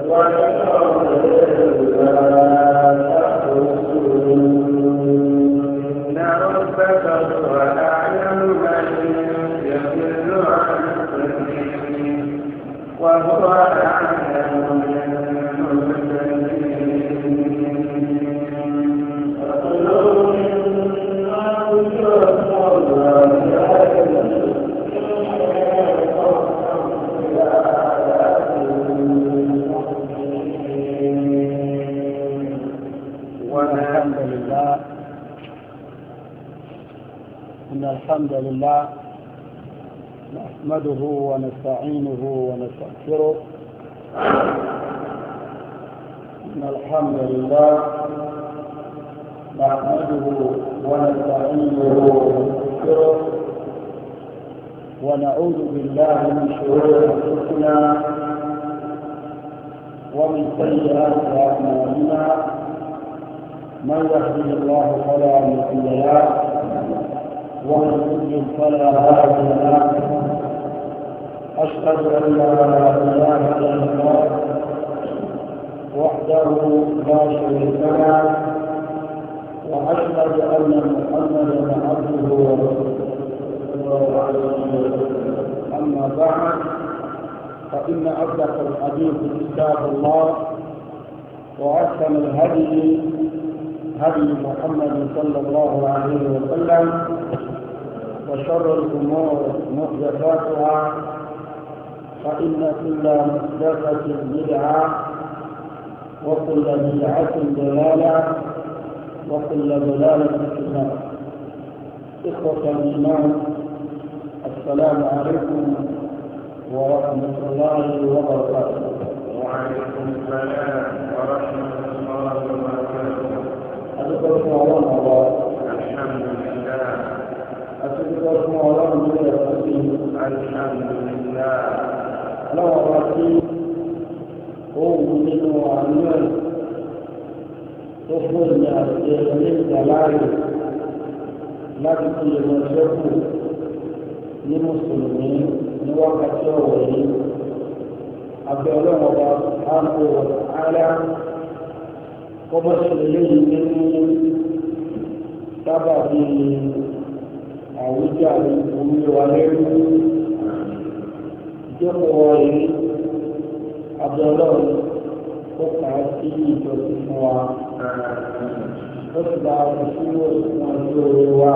الحمد لله نحمده ونستعينه ونستغفره. إن الحمد لله نحمده ونستعينه ونستغفره ونعوذ بالله من شرور أنفسنا ومن سيئات أعمالنا. من يهده الله فلا مضل له ومن يضلل فلا هادي له. أشهد أن لا إله إلا الله وحده لا شريك له وأشهد أن محمدا عبده ورسوله. أما بعد فإن أصدق الحديث كتاب الله وأحسن الهدي هدي محمد صلى الله عليه وسلم وشر الأمور محدثاتها فإن كل محدثة بدعة وكل بدعة ضلالة وكل ضلالة في النار. إخوة الإيمان السلام عليكم ورحمة الله وبركاته. وعليكم السلام ورحمة الله وبركاته. أتذكر الله الحمد لله. أتذكر الله الحمد لله. لا رأسي أؤمن وأمن تخرجنا من الجلال láti ìrìnàṣẹ́kù ní mùsùlùmí ní wákàtí ọ̀wọ̀ yìí. Abẹ́ ọlọ́mọba ààbò ààrẹ kọ́mọ́sí lèyìn nínú sábàbí àwùjáde orílẹ̀-èdè lẹ́rú ìjókòó yìí. Abẹ́ ọlọ́run ó kà á sí ìjọsìn fún wa. Ó sì bá wọn sí òṣùwọ̀n ojú orí wa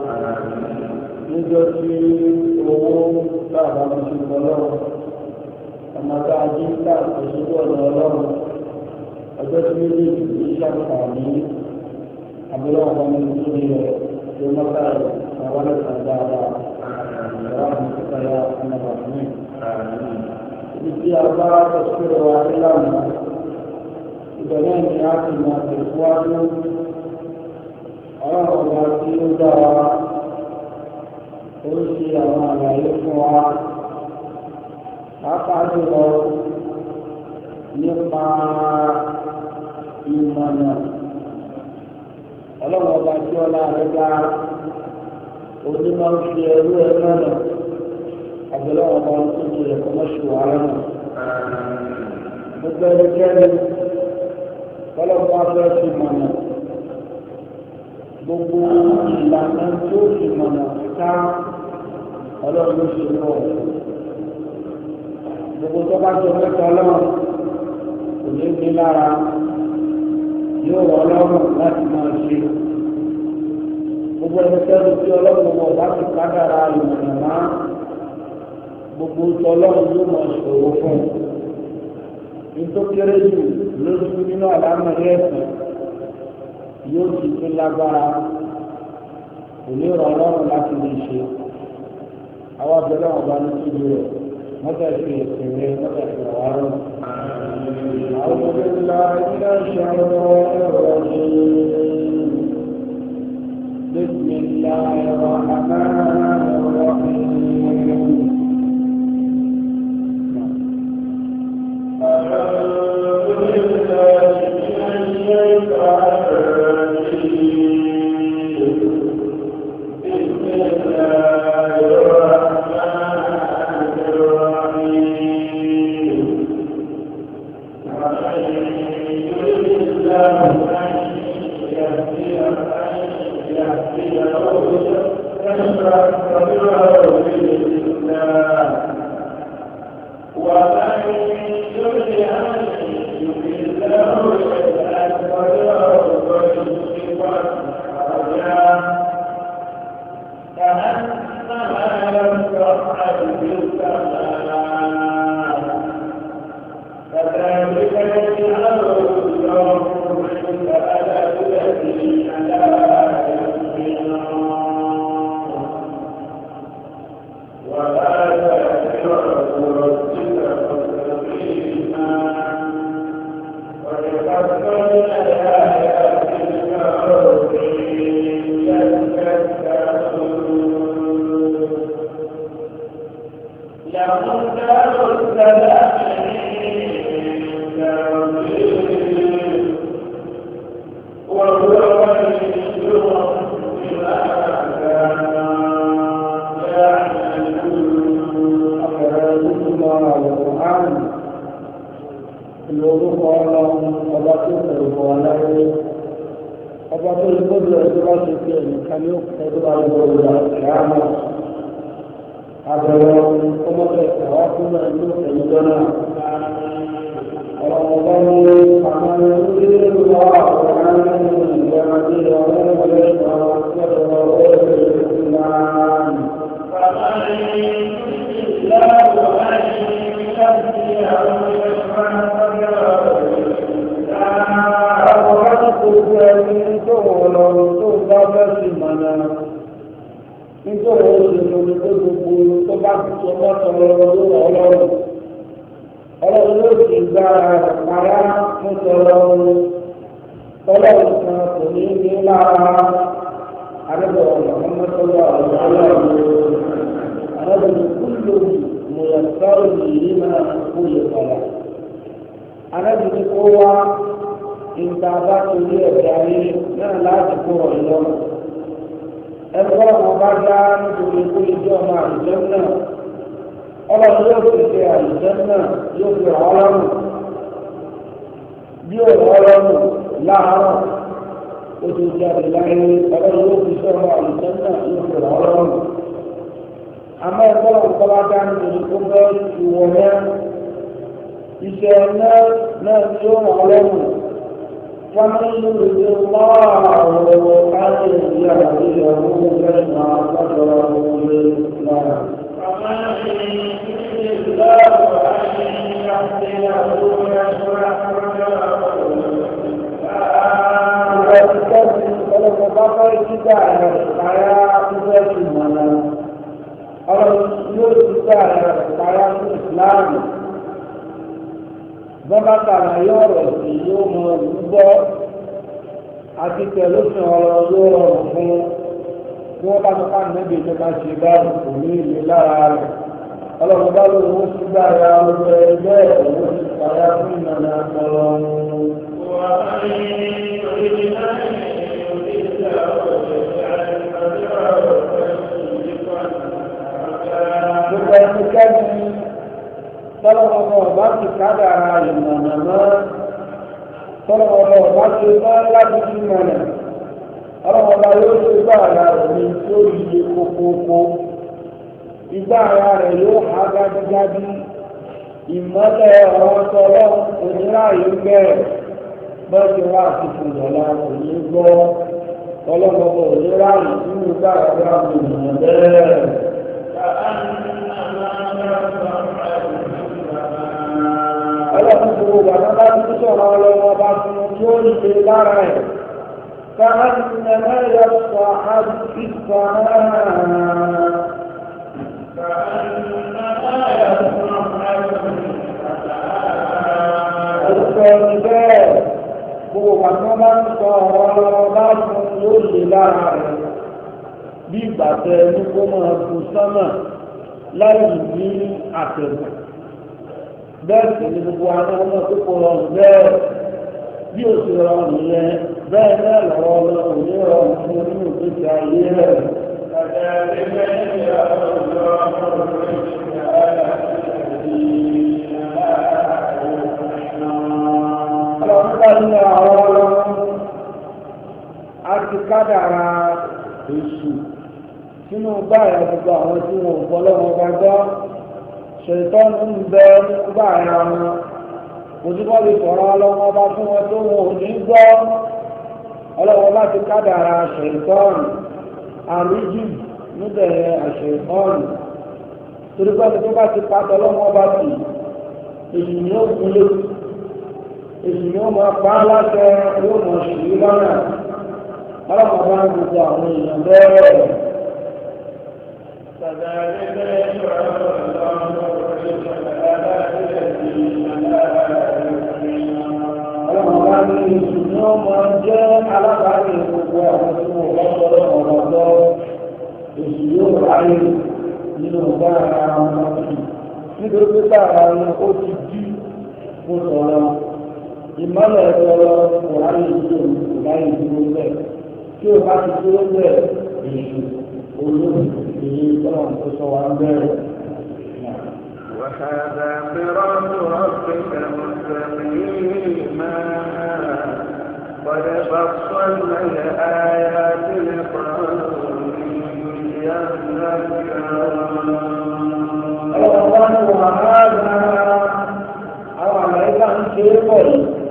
níjọ́ tí owó sábà ń ṣe ọlọ́run ọmọdé ajé ńlá òṣèlú ọ̀nà ọlọ́run ọjọ́ tí méjèèjì ní ṣàǹfààní àbúrò ọmọ mi tó ní rẹ̀ tó mọ́tà rẹ̀ àwọn ẹ̀sán dáadáa ìjọba àti ìpínlẹ̀ ọmọdé mi. Ibi tí a bá tẹ̀síwò wa nílànà ìbẹ̀rẹ̀ ni a ti máa tẹ̀síwájú. Ọlọ́run ọba tí ó dá wa ó ń ṣe àwọn àlàyé fún wa pàápàá jùlọ nípa ìmọ̀nà. Ọlọ́run ọba tí ọlá rẹ̀ dá onímọ̀ ń fi ẹrú ẹ mọ̀nà àbẹ̀lẹ̀ ọba tó ti rẹ̀ kọ́mọ́ṣù wàhálà náà. Gbogbo ẹnikẹ́ni tọ́lọ́pàá fẹ́ fi mọ̀nà gbogbo ìlànà tó fi mọ̀nà ká ọlọ́run ló ṣe lọ́wọ́. Gbogbo tó bá jẹ mẹ́ta ọlọ́run kò ní gbé lára yóò rọ ọlọ́run láti máa ṣe. Gbogbo ẹnikẹ́ni tí ọlọ́run wọ̀ bá ti kádàrá ìmọ̀nà máa gbogbo tó ọlọ́run yóò máa ṣòro fún un. Nítorí kéré jù lójú nínú àlámọ̀rí ẹ̀sìn yóò ti tó lágbára kò ní rọ ọlọ́run láti lè ṣe. Àwọn abẹ́lẹ́ wọn bá ní kíbi rẹ̀ mọ́tà sí ẹ̀sìn rẹ̀ mọ́tà sí ọ̀wá rẹ̀. àwọn ọmọdé ńlá ilé ẹ̀ṣẹ̀ ọ̀rọ̀ بسم الله الرحمن الرحيم. ṣètọ́nù ń bẹ nígbà ara wọn ojúbọ́ lè sọ̀rọ̀ ọlọ́wọ́ bá fún wọn tó wọn ò ní gbọ́ ọlọ́wọ́ bá ti kádàrá ṣètọ́nù àríjù níbẹ̀rẹ̀ àṣètọ́nù torí pé tó bá ti pàtó ọlọ́wọ́ bá ti èyí ni ó kúlé èyí ni ó máa pa á láṣẹ yóò mọ̀ sí lọ́nà ọlọ́wọ́ bá ń gbogbo àwọn èèyàn bẹ́ẹ̀. كذلك يجعل الله الرزق الآلاء التي ọlọ́mọba ní oṣù ní ó máa jẹ́ alábàárẹ̀ gbogbo àwọn tí wọ́n bá sọ̀rọ̀ ọ̀rọ̀ gbọ́ oṣù yóò ráyè nínú ọgbà ara wọn nítorí pé bára wọn ó ti dí fún sọ̀rọ̀ ìmọ̀lẹ̀ sọ̀rọ̀ kò ráyè dúró kò ráyè dúró bẹ́ẹ̀ tí o bá ti dúró bẹ́ẹ̀ èṣù olóòtú èyí tọ́lọ̀ tó sọ wá ń bẹ̀rẹ̀. وهذا صراط ربك مستقيما قد فصلنا الآيات لقوم يذكرون وهذا أو عليك أن تقول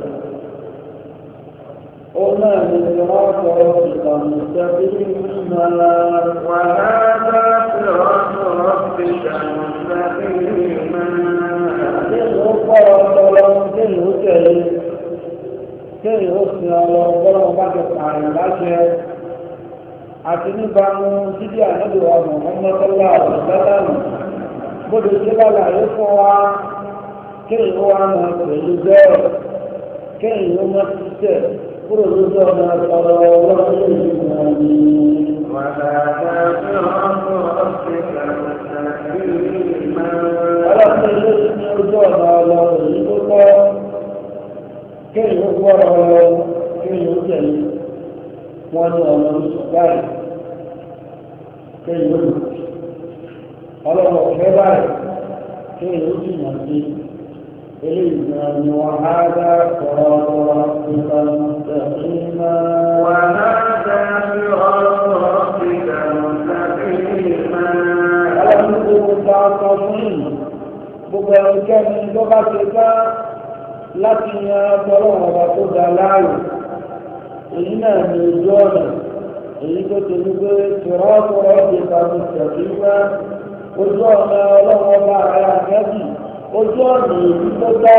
قلنا من صراط ربك مستقيما وهذا صراط ربك مستقيما kéèrè ó fi ọlọ́run bá ti pààyàn láṣẹ àti níbàámu títí ànábìwà mọ̀mọ́tọ́lá ọ̀sán bóde tí lálàyé fún wa kéèrè ó wà mọ̀ pẹ̀lú bẹ́ẹ̀ kéèrè ó mọ̀ títẹ̀ kúrò lójú ọ̀nà ọ̀rọ̀ ọlọ́run lórí ìwọ̀n ni. ọlọ́run lórí ní ojú ọ̀nà ọlọ́run èyí tó kọ́ kéèyàn ó gbọ́rọ̀ ọlọ́run kéèyàn ó tẹ̀lé wọn ní ọ̀nà báyìí kéèyàn ó lò ọlọ́run ọ̀fẹ́ báyìí kéèyàn ó jìnnà sí eléyìí náà ni wọ́n á dá sọ̀rọ̀ ọ̀rọ̀ nípa mùsùlùmí. wọ́n á dá sọ̀rọ̀ nípa mùsùlùmí. ọlọ́run gbogbo ta sọ fún yìí gbogbo ẹnikẹ́ni tó bá ti bá láti yan ọlọ́run ọba tó ga láàyò èyí náà ní ojú ọ̀nà èyí tó ti ní pé tìrọ́tìrọ́ ti tàbí tẹ̀síwá ojú ọ̀nà ọlọ́run ọba ara kẹ́bì ojú ọ̀nà èyí tó tọ́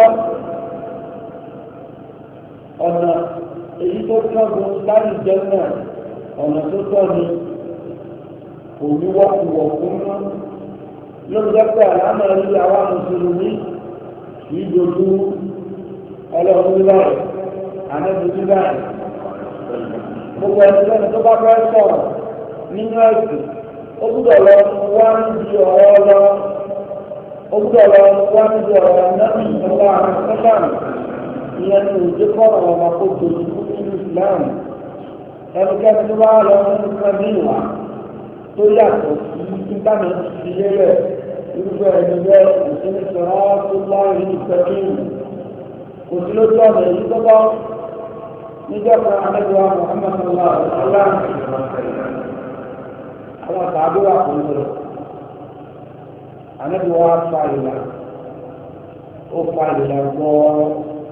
ọ̀nà èyí tó tọ́gun láì jẹ́ náà ọ̀nà tó tọ́ ni òní wọ́pùwọ̀ fún mọ́ lórí jẹ́ pé àlámà rí àwa mùsùlùmí kì í dojú ọlọ́run báyìí ànábi báyìí gbogbo ẹnikẹ́ni tó bá fẹ́ sọ̀rọ̀ nínú ẹ̀sìn ó gbúdọ̀ lọ wá níbi ọ̀rọ̀ lọ ó gbúdọ̀ lọ wá níbi ọ̀rọ̀ nábì ìjọba àmọ́sọ́làmù ìyẹn ní òjò kọ́rọ̀ ọmọ kó dojú nínú ìsìláàmù ẹnikẹ́ni tó bá lọ nínú kan ní ìwà tó yàtọ̀ sí íńtánẹ́ẹ̀tì ti lélẹ̀ irúfẹ́ ẹni bẹ́ẹ̀ ìsinmi sọ̀rọ̀ tó láàrin ìfẹ́kìrì kò sí lójú ọ̀nà èyí tó bá níjọ́ kan àlejò Muhammad sallallahu alaihi wasallam àwọn tàbí wà kò ń lọ àlejò wa fa ìlà ó fa ìlà gbọ́ọ́rọ́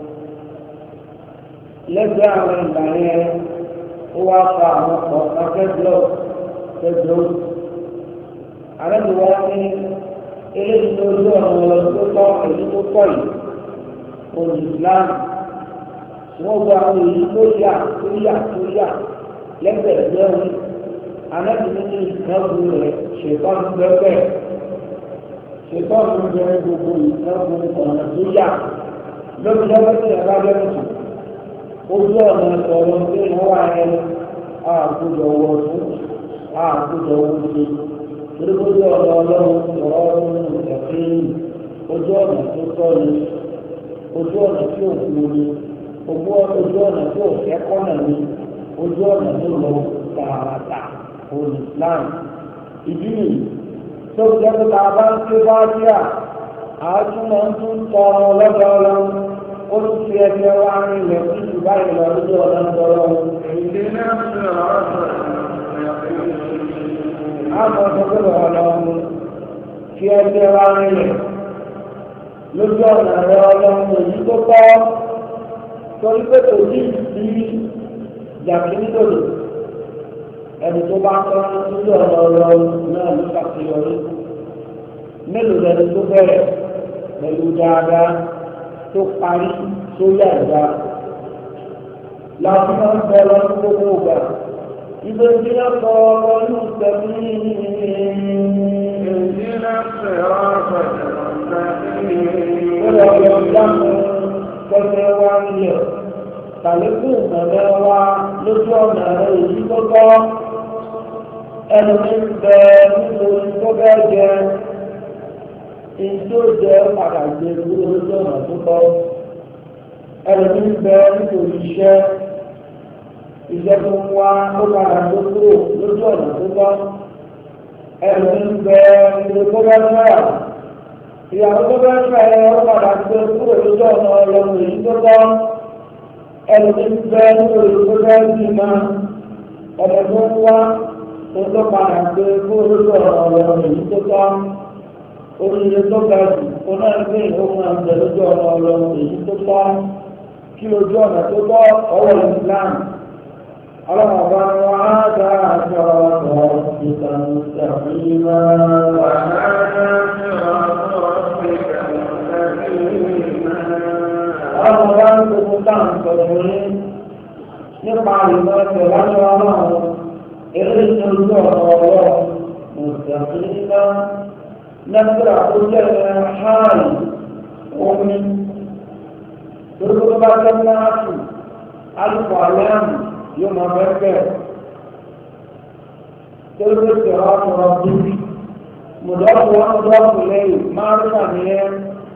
lẹ́gbẹ̀ẹ́ àwọn ìlà yẹn ó wá fa àwọn ọ̀kan kẹ́gbẹ́ àlejò wa ní eléyìí lójú ọ̀nà tó tọ́ èyí tó tọ́ yìí olùsìlámù wọ́n gba àwọn èyí tó yà lẹ́gbẹ̀ẹ́gbẹ́ wọn anábìíní ní ìkángun rẹ̀ ṣètọ́nù gbẹ́gbẹ́ ṣètọ́nù gbẹ́ gbogbo ìkángun ọ̀nà tó yà lóbi lọ́wọ́ tí ẹ̀rọ abẹ́rẹ́ sùn ojú ọ̀nà ọ̀rọ̀ tí wọ́n wà ẹ̀ àkójọ wọ̀ fún àkójọ wọ̀ sí torí ojú ọ̀nà ọlọ́run ọ̀rọ̀ ọ̀run ìtẹ̀kẹ́yìn ojú ọ̀nà tó tọ́ ni ojú ọ̀nà tí ò kú ni ojú ọ̀nà tí ò kẹ́kọ̀ọ́ náà ni ojú ọ̀nà tó lọ tààràtà òní Islam ìdí nìyí tó jẹ́ pé tá a bá ń ké bá díà àátúmọ̀ ń tún tọrọ lọ́dọ̀ ọlọ́run ó tún fi ẹgbẹ́ wá ní ilẹ̀ tí ìlú báyìí lọ lójú ọ̀nà tọrọ. èyí náà ń sọ̀rọ̀ àmọ́ sọ pé ọlọ́run fi ẹgbẹ́ wá ní ilẹ̀ lójú ọ̀nà rẹ ọlọ́run èyí tó tọ́ torí pé kò ní ìsí jàkínítòlù ẹni tó bá tọ́ lójú ọ̀nà ọlọ́run náà ló ṣàṣeyọrí mélòó lẹni tó bẹ̀rẹ̀ pẹ̀lú dáadáa tó parí sórí àìdá láti máa ń bẹ lọ́dún gbogbo ògbà ìgbé tí wọ́n sọ ọlọ́run tẹ̀lé ìdílé fẹ́ràn Ọ̀rọ̀ ìdáhùn pẹ̀lẹ́ wá nílẹ̀, tàlékún ìmọ̀lẹ́ wá lójú ọ̀nà rẹ̀ èyí tó tọ́, ẹnu ní bẹ nítorí tó bẹ́ jẹ, èyí tó jẹ padà gbé kúrò lójú ọ̀nà tó tọ́, ẹnu ní bẹ nítorí iṣẹ́ tó ń wá ó padà gbé kúrò lójú ọ̀nà tó tọ́, ẹnu ní bẹ nítorí tó bẹ́ fẹ́ràn. Ìyàwó tó bá ń fẹ́ ọ padà gbé kúrò lójú ọ̀nà ọlọ́run èyí tó tọ́ ẹni tó ń fẹ́ nítorí tó bá ń bí máa ọ̀dọ̀ tó ń wá tó tó padà gbé kúrò lójú ọ̀nà ọlọ́run èyí tó tọ́ oríire tó ga jù kó náà gbé ìhóhùn àǹtẹ̀ lójú ọ̀nà ọlọ́run èyí tó tọ́ kí ojú ọ̀nà tó tọ́ ọwọ́ Islam ọlọ́run ọba wọn á dá àjọ ọ̀rọ̀ ìtàn Ọlọ́run bá ń gbogbo dáhùn sọ̀rọ̀ ní nípa ìmọ̀ ẹ̀sẹ̀ láti ọlọ́run eré ìṣòro ọ̀rọ̀ ọ̀rọ̀ mùsùlùmí nẹ́gbẹ̀rẹ̀ tó jẹ́ ẹ̀háàrì omi torí tó bá jẹ́ náàtù alùpùpù alẹ́mù yóò máa bẹ́ẹ̀ torí tó jẹ́ ọ̀rọ̀ bí mùdọ́kù wọn mùdọ́kù lẹ́yìn márùn-ún àníyẹn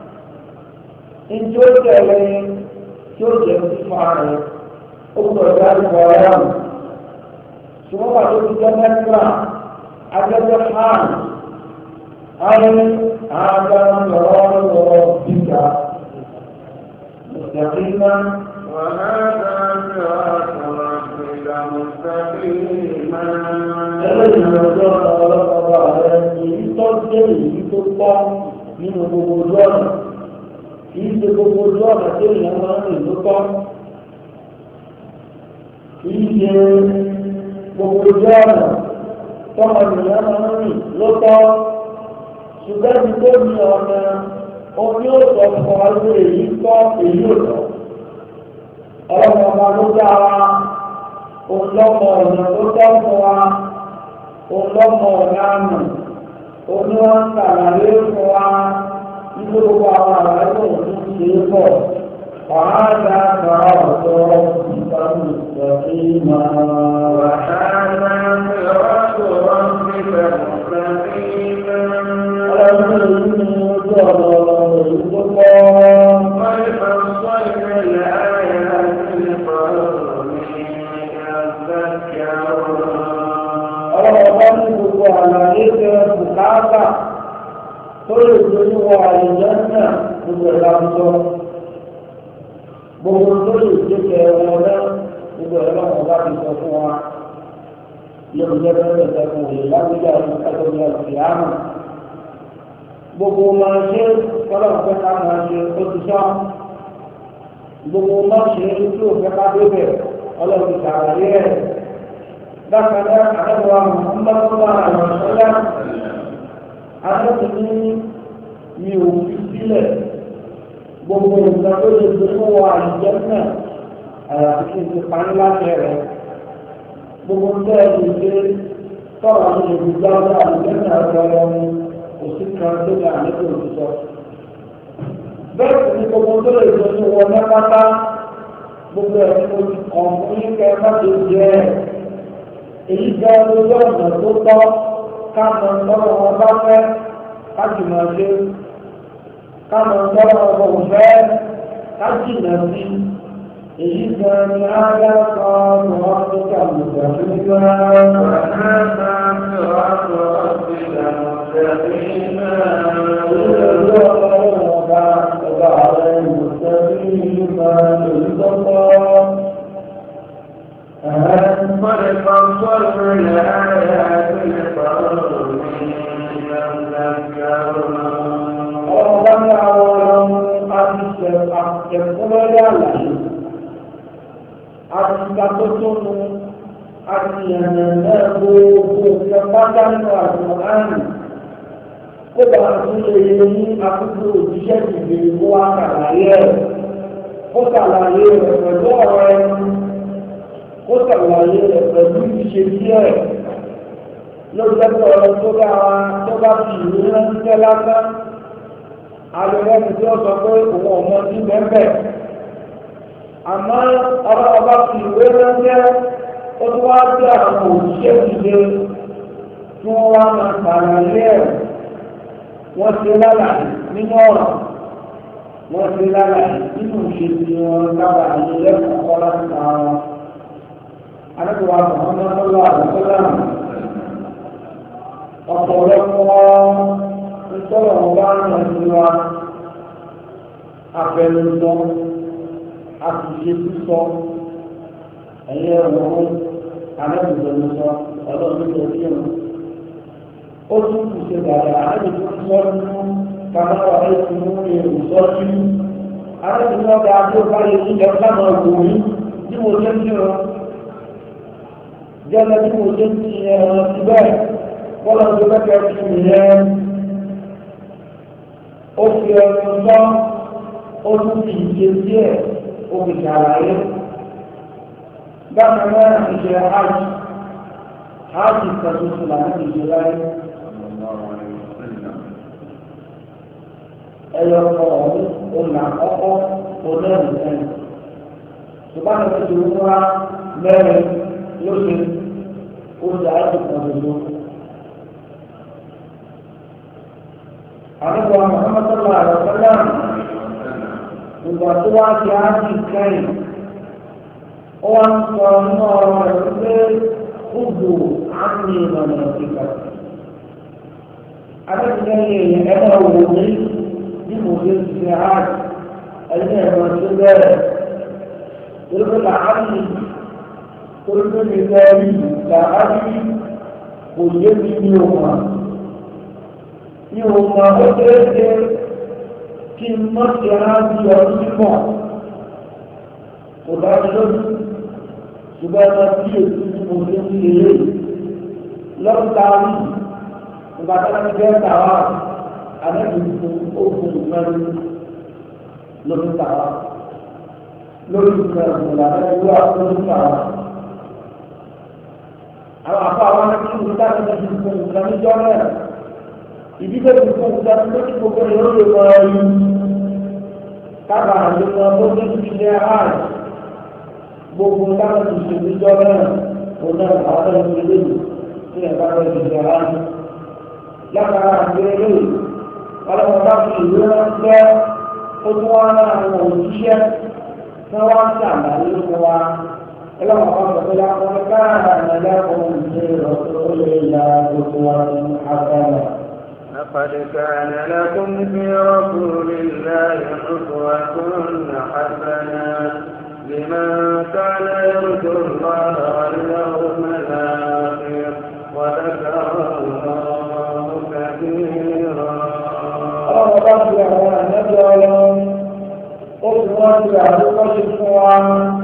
Njó tẹ̀lé tí ó jẹ́ fífa rẹ̀ ó gbọ́dọ̀ dárúkọ ọ̀rẹ́ àmì. Ṣùgbọ́n pàtó ti jẹ́ mẹ́tìrà agbẹ́jọ́ hàn ayé àgbàlọ́rọ̀ bíjà. Mùsùlùmí وهذا صراط ربك مستقيما ẹlẹ́yìn ọjọ́ ọlọ́pàá rẹ̀ èyí tó jẹ́ èyí tó pọ̀ nínú gbogbo ojú ọ̀nà. Kìí ṣe gbogbo ojú ọ̀nà tí èèyàn máa ń rìn ló tọ́. Kìí ṣe gbogbo ojú ọ̀nà tọ́mọ ènìyàn máa ń rìn ló tọ́. Ṣùgbọ́n ibi tó ní ọ̀nà oní òsọ fún wa ló èyí tọ́ èyí ò tọ́. Ọlọ́mọ ọba ló dá wa, òun lọ́mọ ọ̀nà tó tọ́ fún wa, òun lọ́mọ ọ̀nà àmì, òun ni wọ́n ń ṣàlàyé fún wa. Gbogbo àwọn àlàyé òun ṣe é pọ̀, wàhálà صراط ربك مستقيما وهذا صراط ربك مستقيما قد فصلنا الآيات لقوم يذكرون tó lè dojú wọ àyíjẹ́ náà gbogbo ẹ̀rọ àwùjọ gbogbo tó lè jẹ́kẹ̀ ẹ̀wọ̀n náà gbogbo ẹ̀rọ àwọn bá ti sọ fún wa yóò jẹ́ bẹ́ẹ̀ tẹ̀kùn òye lágbèjà ìkàtọ̀gbẹ̀ àlùfíàmù gbogbo máa ṣe kọ́lọ̀ fẹ́ ká máa ṣe ó ti sọ gbogbo máa ṣe tí ó fẹ́ ká débẹ̀ ọlọ́run ṣàlàyé ẹ̀ bákan náà àdébọ̀wá mọ̀ọ́mọ́tọ́lá àwọn ọ̀ṣọ́lá Adékùnrin mi ò fi sílẹ̀ gbogbo ìgbà tó lè fi fún wa àìjẹ́ náà àyàfi kí n ti parí láti rẹ̀. Gbogbo ń bẹ́ẹ̀ lè ṣe tọ́wọ́ ní ìgbà tó àìjẹ́ náà lọ́wọ́ ní òsì kan tó ní àlékò òṣìṣọ́. Bẹ́ẹ̀ sì ni gbogbo tó lè fi fún wọn mẹ́pátá gbogbo ẹ̀ ní oṣù kan fún yín kẹ́ má ti jẹ́ ẹ̀. Èyí jẹ́ lójú ọ̀nà tó tọ́. Káàmọ̀ ńlọ́rọ̀ wọn bá fẹ́ kájùmọ̀ ṣe káàmọ̀ ńlọ́rọ̀ wọn kò fẹ́ kájùmọ̀ sí èyí gan ni ájá sọ ọ́ tó kàmù ìgbàlódé قد فصلنا الآيات لقوم يذكرون ẹ̀kúnrẹ́rẹ́ àlàyé àti ìgbàtótónu àti ìyànnà náà gbogbo ìjọpátá nínú àjùmọ̀ánì kó bá tún lè ní àkókò òjíṣẹ́ ìgbèrè kó wá kàlàyé ẹ̀ kó kàlàyé rẹ̀ pẹ̀lú ọ̀rọ̀ ẹnu kó kàlàyé rẹ̀ pẹ̀lú ìṣesí ẹ̀ lójúẹ́pọ̀ ọ̀rọ̀ tó bá fi ìwé ránṣẹ́ lásán alẹ́rẹ́ni tí ó sọ pé òun ọmọ sí bẹ́ẹ̀ àmọ́ ọba fi ìwé ránṣẹ́ ó tún wá sí àwọn òṣìṣẹ́ ìdílé tí wọ́n wá máa ṣàlàyé ẹ̀ wọ́n ṣe lálàyé nínú ọ̀rọ̀ wọ́n ṣe lálàyé nínú ìṣesí wọn lábà àyè lẹ́kọ̀ọ́ kọ́ láti ta wọn. Adébọ̀wá Muhammad sallallahu alaihi wasallam ọ̀pọ̀lọpọ̀ ìtọ́lọ̀ wọn bá ń rìn sí wa afẹnusọ àtúnṣe sísọ ẹ̀yẹ ọ̀rọ̀ alẹ́bùsọ̀lùsọ ọlọ́run tó kí wọn. Ó tún kù ṣe dàda alẹ́bùsọ̀ nínú kàmáwá ẹ̀sìn mú èrò sọ́jú. Alẹ́bùsọ̀ bá tó báyìí nílẹ̀ sábà wò mí tí mo jẹ́ sí wọn. Jẹ́lẹ̀ tí mo jẹ́ sí ẹ̀rọ síbẹ̀ bọ́lá tó bẹ́ẹ̀ kí mi yẹn. Ó fi ẹnu sọ ó tún fi ìṣe díẹ̀ ó fi ṣàlàyé. Bákan náà ìṣe hajj ìtàkùn láti ìṣe láyé. Ẹyọ ọ̀hún ọ̀nà ọkọ̀ ọ̀dẹ́rù sẹ́yìn. Ṣùgbọ́n àwọn ètò ìwúra mẹ́rin ló ṣe ó ṣe àìsàn kan gbogbo. Àdúgbò Muhammad sallallahu alaihi wasallam ìgbà tó wá sí ájì kẹ́yìn ó wá ń sọ nínú ọ̀rọ̀ rẹ̀ pé kúndù àmì ìmọ̀nà ìgbà. Adébíyẹ́yẹ ẹ̀rọ wò ní bí mo ṣe ń ṣe ájì ẹ̀yìn ẹ̀rọ tó bẹ̀rẹ̀ torí làájì torí pé mi lẹ́rí làájì kò yé mi ní òun ní òun ó déédé kí n mọ́ sí aráàlú ọdún nípọ̀ kò dájú lójú ṣùgbọ́n ẹ̀rọ tí èsì tí mo ṣe ń ṣe lé lọ́ta rí ìgbà tó ti fẹ́ tàwa àdébì fún òkun ìfẹ́rí lórí tàwa lórí ìfẹ́rí ìlànà ìlú àkókò tàwa. Àwọn àpá àwọn akẹ́kọ̀ọ́ ìgbà tó ti fún ìfẹ́rí jọ náà ìdílé ti fún ìfẹ́rí lórí gbogbo ìlú lè wọ ẹyí kábà àlejò ọdún tó ti ṣe ààrẹ gbogbo táwọn ti ṣe níjọ náà kò náà àwọn ẹni ilé yìí tí ẹ̀ bá rẹ̀ ti ṣe ààrẹ. Lákàrà àti eléyìí ọlọ́wọ́ bá fi ìwé ránṣẹ́ ó tún wá náà àwọn òṣìṣẹ́ tí wọ́n ń ṣàlàyé fún wa ẹlọ́wọ́ bá sọ pé láwọn káàrà ẹ̀lẹ́kùn ṣe ìrọ̀tọ́ lè ya gbogbo wa ní agbára. لقد كان لكم في رسول الله أسوة حسنة لمن كان يرجو الله واليوم الآخر وذكر الله كثيرا. ọlọ́run bá fi àwọn ànájọ́ ọlọ́run ó fi wọ́n ti àdúgbòṣe fún wa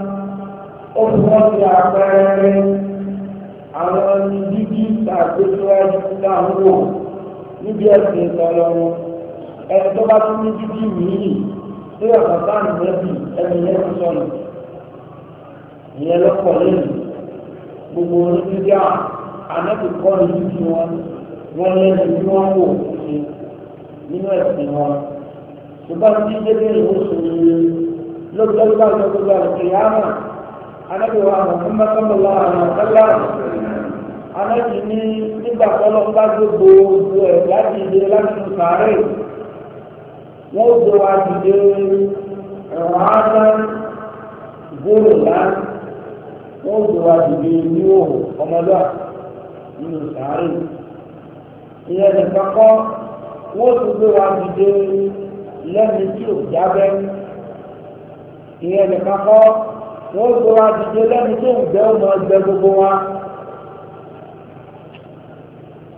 ó fi wọ́n ti àpẹẹrẹ àwọn jíjí àgbéṣíwájú láwọn wò níbi ẹ̀sìn ìtọ́lọ́run ẹni tó bá tún ní jíjí mìíràn tí ọ̀sán sáà nìyẹ́bì ẹni yẹn ti sọnù ìyẹn lọ́pọ̀ lẹ́nu gbogbo onídìí ànábì kọ́ ní jíjí wọn wọ́n lẹ́nu tí wọ́n wò sí nínú ẹ̀sìn wọn ṣùgbọ́n tí jẹ́bí ìwòsàn lóòótọ́ bá jọ gbogbo àlùkìyàmà anábìwá Muhammad sallallahu alaihi wasallam anábì ní nígbà tọ́lọ́ bá gbogbo ẹ̀ láti ìdè láti sàárè wọ́n ó gbé wa dìde ẹ̀rọ ásán gbòòrò láti wọ́n ó gbé wa dìde ní òhò ọmọlúwà nínú sàárè ìyẹn nìkan kọ́ wọ́n tún gbé wa dìde lẹ́ni tí ò jábẹ́ ìyẹn nìkan kọ́ wọ́n gbé wa dìde lẹ́ni tí ò gbẹ́ ọmọ ẹgbẹ́ gbogbo wa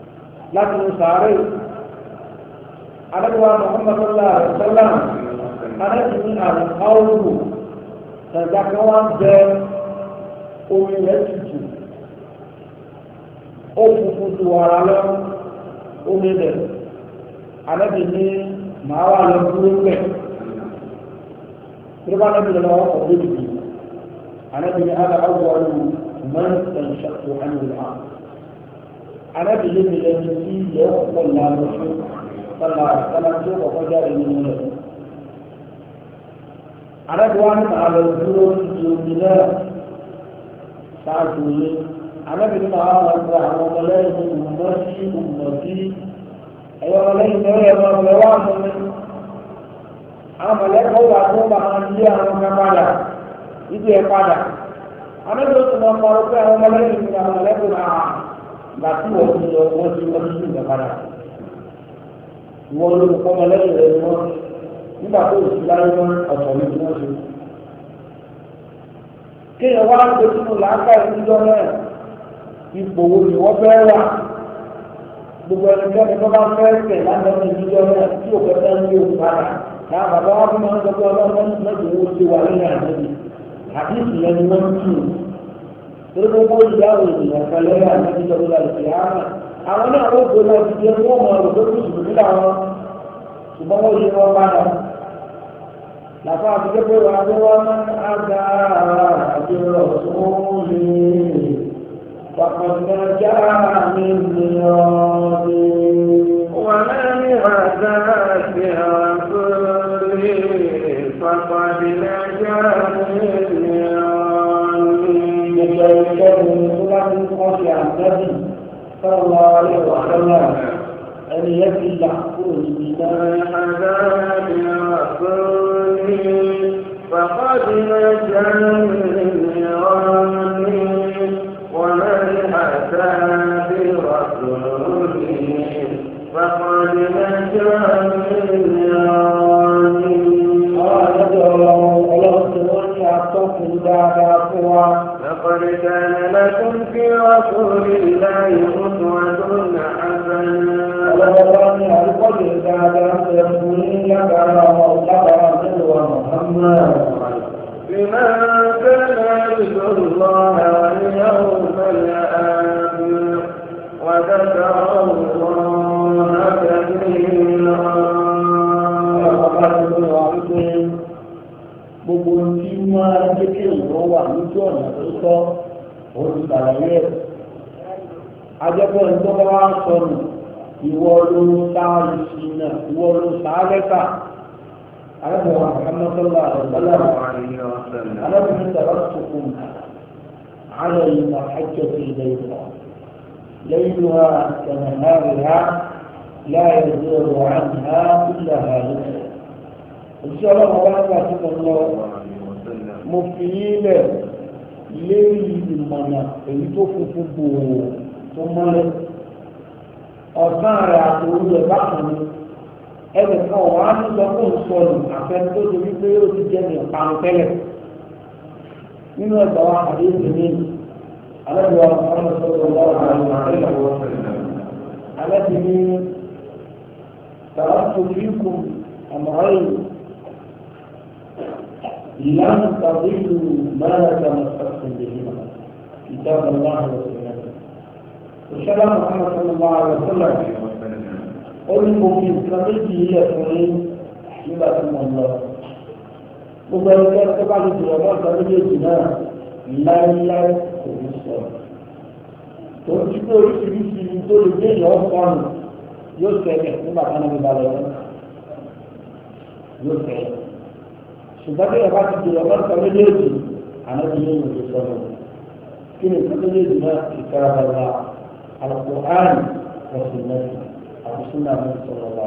láti ní sàárè alágbèwà Muhammad sallallahu alaihi wasallam aláàbí ní àrùn áwùrù kànga kan wá ń bẹ omi rẹ̀ tutù ó funfun ju wàrà lọ omi rẹ̀ aláàbí ní màá wà lọ dúró pẹ̀ tí ó bá aláàbí lọ́wọ́ ọkọ̀ lórí bi aláàbí ní àrùn áwùrù mọ́n tẹ̀síṣàtò ànìyàn aláàbí lè mi lẹ́nu tí ìyẹ́ ọ̀pọ̀ lánàá fún sálà tí ó kọ̀kọ́ jáde nínú rẹ̀. Aláàbíwá ní àlọ́ dúró ti omi náà ṣáájú ilé. Aláàbí ní máa wọ́n gba àwọn ọmọlẹ́yìn ìmọ̀ sí ìmọ̀ sí ẹ̀yọ́ ọmọlẹ́yìn tó yẹ máa bẹ̀ wá mú mi. Àwọn mọ̀lẹ́kọ̀ọ́ wà tó bá wọn lé àwọn kan padà, ibi ẹ̀ padà. Aláàbí ó ti máa parọ́ pé àwọn ọmọlẹ́yìn ní àwọn mọ̀lẹ́kọ̀ọ́ náà gbà tí wọ́n ti lọ wọ́n ti ìgbà padà. Ìwọ́n olùkọ́ ọmọlẹ́yìn rẹ̀ ni wọ́n nígbà tó o sì láyé wọn ọ̀sọ̀ ní bí wọ́n ṣe. Kéèyàn wá gbé sínú làákà ìdíjọ́ náà ipò wo ni wọ́n fẹ́ wà. Gbogbo ẹnikẹ́ni tó bá fẹ́ tẹ̀ lánàá ní ìdíjọ́ náà tí ò fẹ́ fẹ́ ń lé òkú padà. Náà bàbá wa fún wọn sọ pé ọlọ́run mẹ́jọ owó ti wà nínú àdébì. Àbí ìsìlẹ̀ ni wọ́n ń tù. Torí gbogbo ìyáwó ènìyàn kan lẹ́yìn àdébì tó lọ sí àmà. Àwọn náà ó gbé lọ sí ẹni wọ́n mọ̀ ọ́ lọ́dún ṣùgbọ́n wọ́n yé wọn bá náà. Làfà àtijọ́ pé wà ní wọ́n máa ń àgbà àti rọ̀sùnlé pàpàdé já mi ní ọdún. Wà ní àgbà àti rọ̀sùnlé pàpàdé já mi ní ọdún. Gbogbo ìṣẹ́gun tó bá ti kọ́ sí àgbẹ̀bí sọ́wọ́ alẹ́ wà lọ́wọ́ ẹni yẹn ti là kúrò níbi náà. فقد نجاني ومن أتى برسوله فقد نجاني لقد كان لكم في رسول الله أسوة حسنة لمن كان يرجو الله واليوم الآخر وذكر الله كثيرا. Gbogbo tí máa ń jẹ́ kí ìwọ wà lójú ọ̀nà tó tọ́ òun ti ṣàlàyé ẹ̀. Ajẹ́pọ̀ ní tó bá wá sọnù ìwọ ló ń sáà ìṣìnà ìwọ ló ń sáà lẹ́tà. Alábẹ̀wò Muhammad sallallahu alaihi wa sallam. Alábẹ̀wò taraktukum ala al-mahajjati al-bayda layluha kanahariha la yazighu anha illa halik. Òṣìṣẹ́ ọlọ́run wá nígbà tí mo lọ mo fi ilẹ̀ lérí ìmọ̀nà èyí tó funfun gbòòrò tó mọ́lẹ̀ ọ̀sán rẹ̀ àti orí ẹ̀ bákan ni ẹnìkan wà á ní sọ fún ìsọnù àfẹn tó ti wípé ó ti jẹ́ ní ìparun tẹ́lẹ̀ nínú ẹgbà wa àdéhùn ní alẹ́bíwá ọmọ sọ̀rọ̀ lọ́wọ́ àwọn alẹ́bí ní tàbátò fíkùn àmọ́rẹ́yìn لن تضلوا ما تمسكتم بهما كتاب الله وسنته. والسلام محمد صلى الله عليه وسلم قل ممكن كمجي هي تقولين لما ثم الله وذلك تبع الجوابات كمجي جنا لا تنسى تنسى oríṣiríṣi tó lè dé ìyọ́ fọ́nù yóò ṣẹlẹ̀ nígbà kan náà bíbá lọ yóò ṣẹlẹ̀ ṣùgbọ́n tí ìyàbá ti dèrò ọmọ ìsọ méjèèjì ànábi yóò wò lè sọ̀rọ̀ kí ni ìsọ méjèèjì náà ìkara bàbá Al-Qur'an wọ̀sùn mẹ́sì àti súnà mẹ́sì sọ̀rọ̀ wà.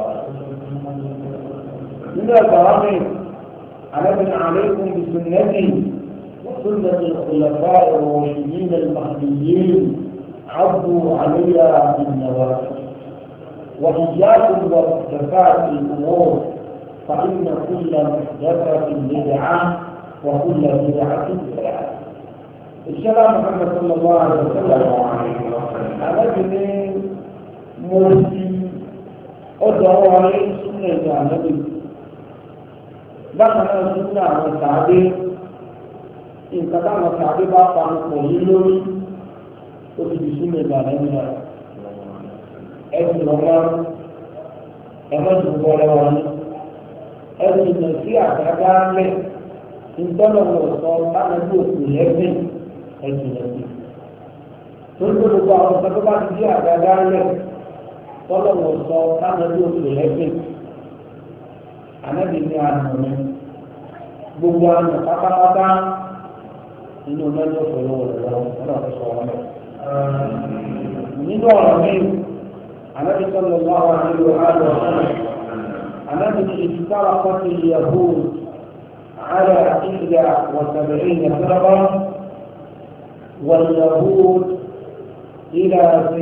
nínú ẹgbàá wa mi ànábi ní alaykum bi sunnati wa sunnati al-khulafa'i ar-rashidin al-mahdiyyin 'addu 'alayha bin-nawajid wa iyyakum wa muhdathati al-umur فإن كل محدثة بدعة وكل بدعة ضلالة. السلام محمد صلى الله عليه وسلم على جميع مرسي أدعو عليه سنة النبي bákan náà tún ní àwọn tàbí nǹkan táwọn tàbí bá panu pọ̀ yí lórí ó ti di súnmọ́ ìgbà lẹ́nu rẹ̀ ẹ̀sìn lọ́wọ́ ẹ̀mọ́tò bọ́lẹ̀ wọn ẹ̀sìn náà sí àgbàdá ńlẹ̀ ìtọ́nà wọ̀ sọ táwọn bí òkú lẹ́sìn ẹ̀sìn lẹ́sìn torí pé gbogbo àwọn ọ̀sán tó bá ti di àgbàdá ńlẹ̀ tọ́lọ̀ wọ̀ sọ táwọn bí òkú lẹ́sìn ànábì ní àná mi gbogbo àná pátápátá nínú mẹ́jọ pẹ̀lú ọ̀rọ̀ ọ̀rọ̀ sọ wọn lọ. nínú ọ̀rọ̀ mi ànábì sọ̀rọ̀ wá wà nínú àlọ́ ọ̀rọ̀ ànábì ní ìtìkára kọ́tì yahood على 71 فرقة واليهود إلى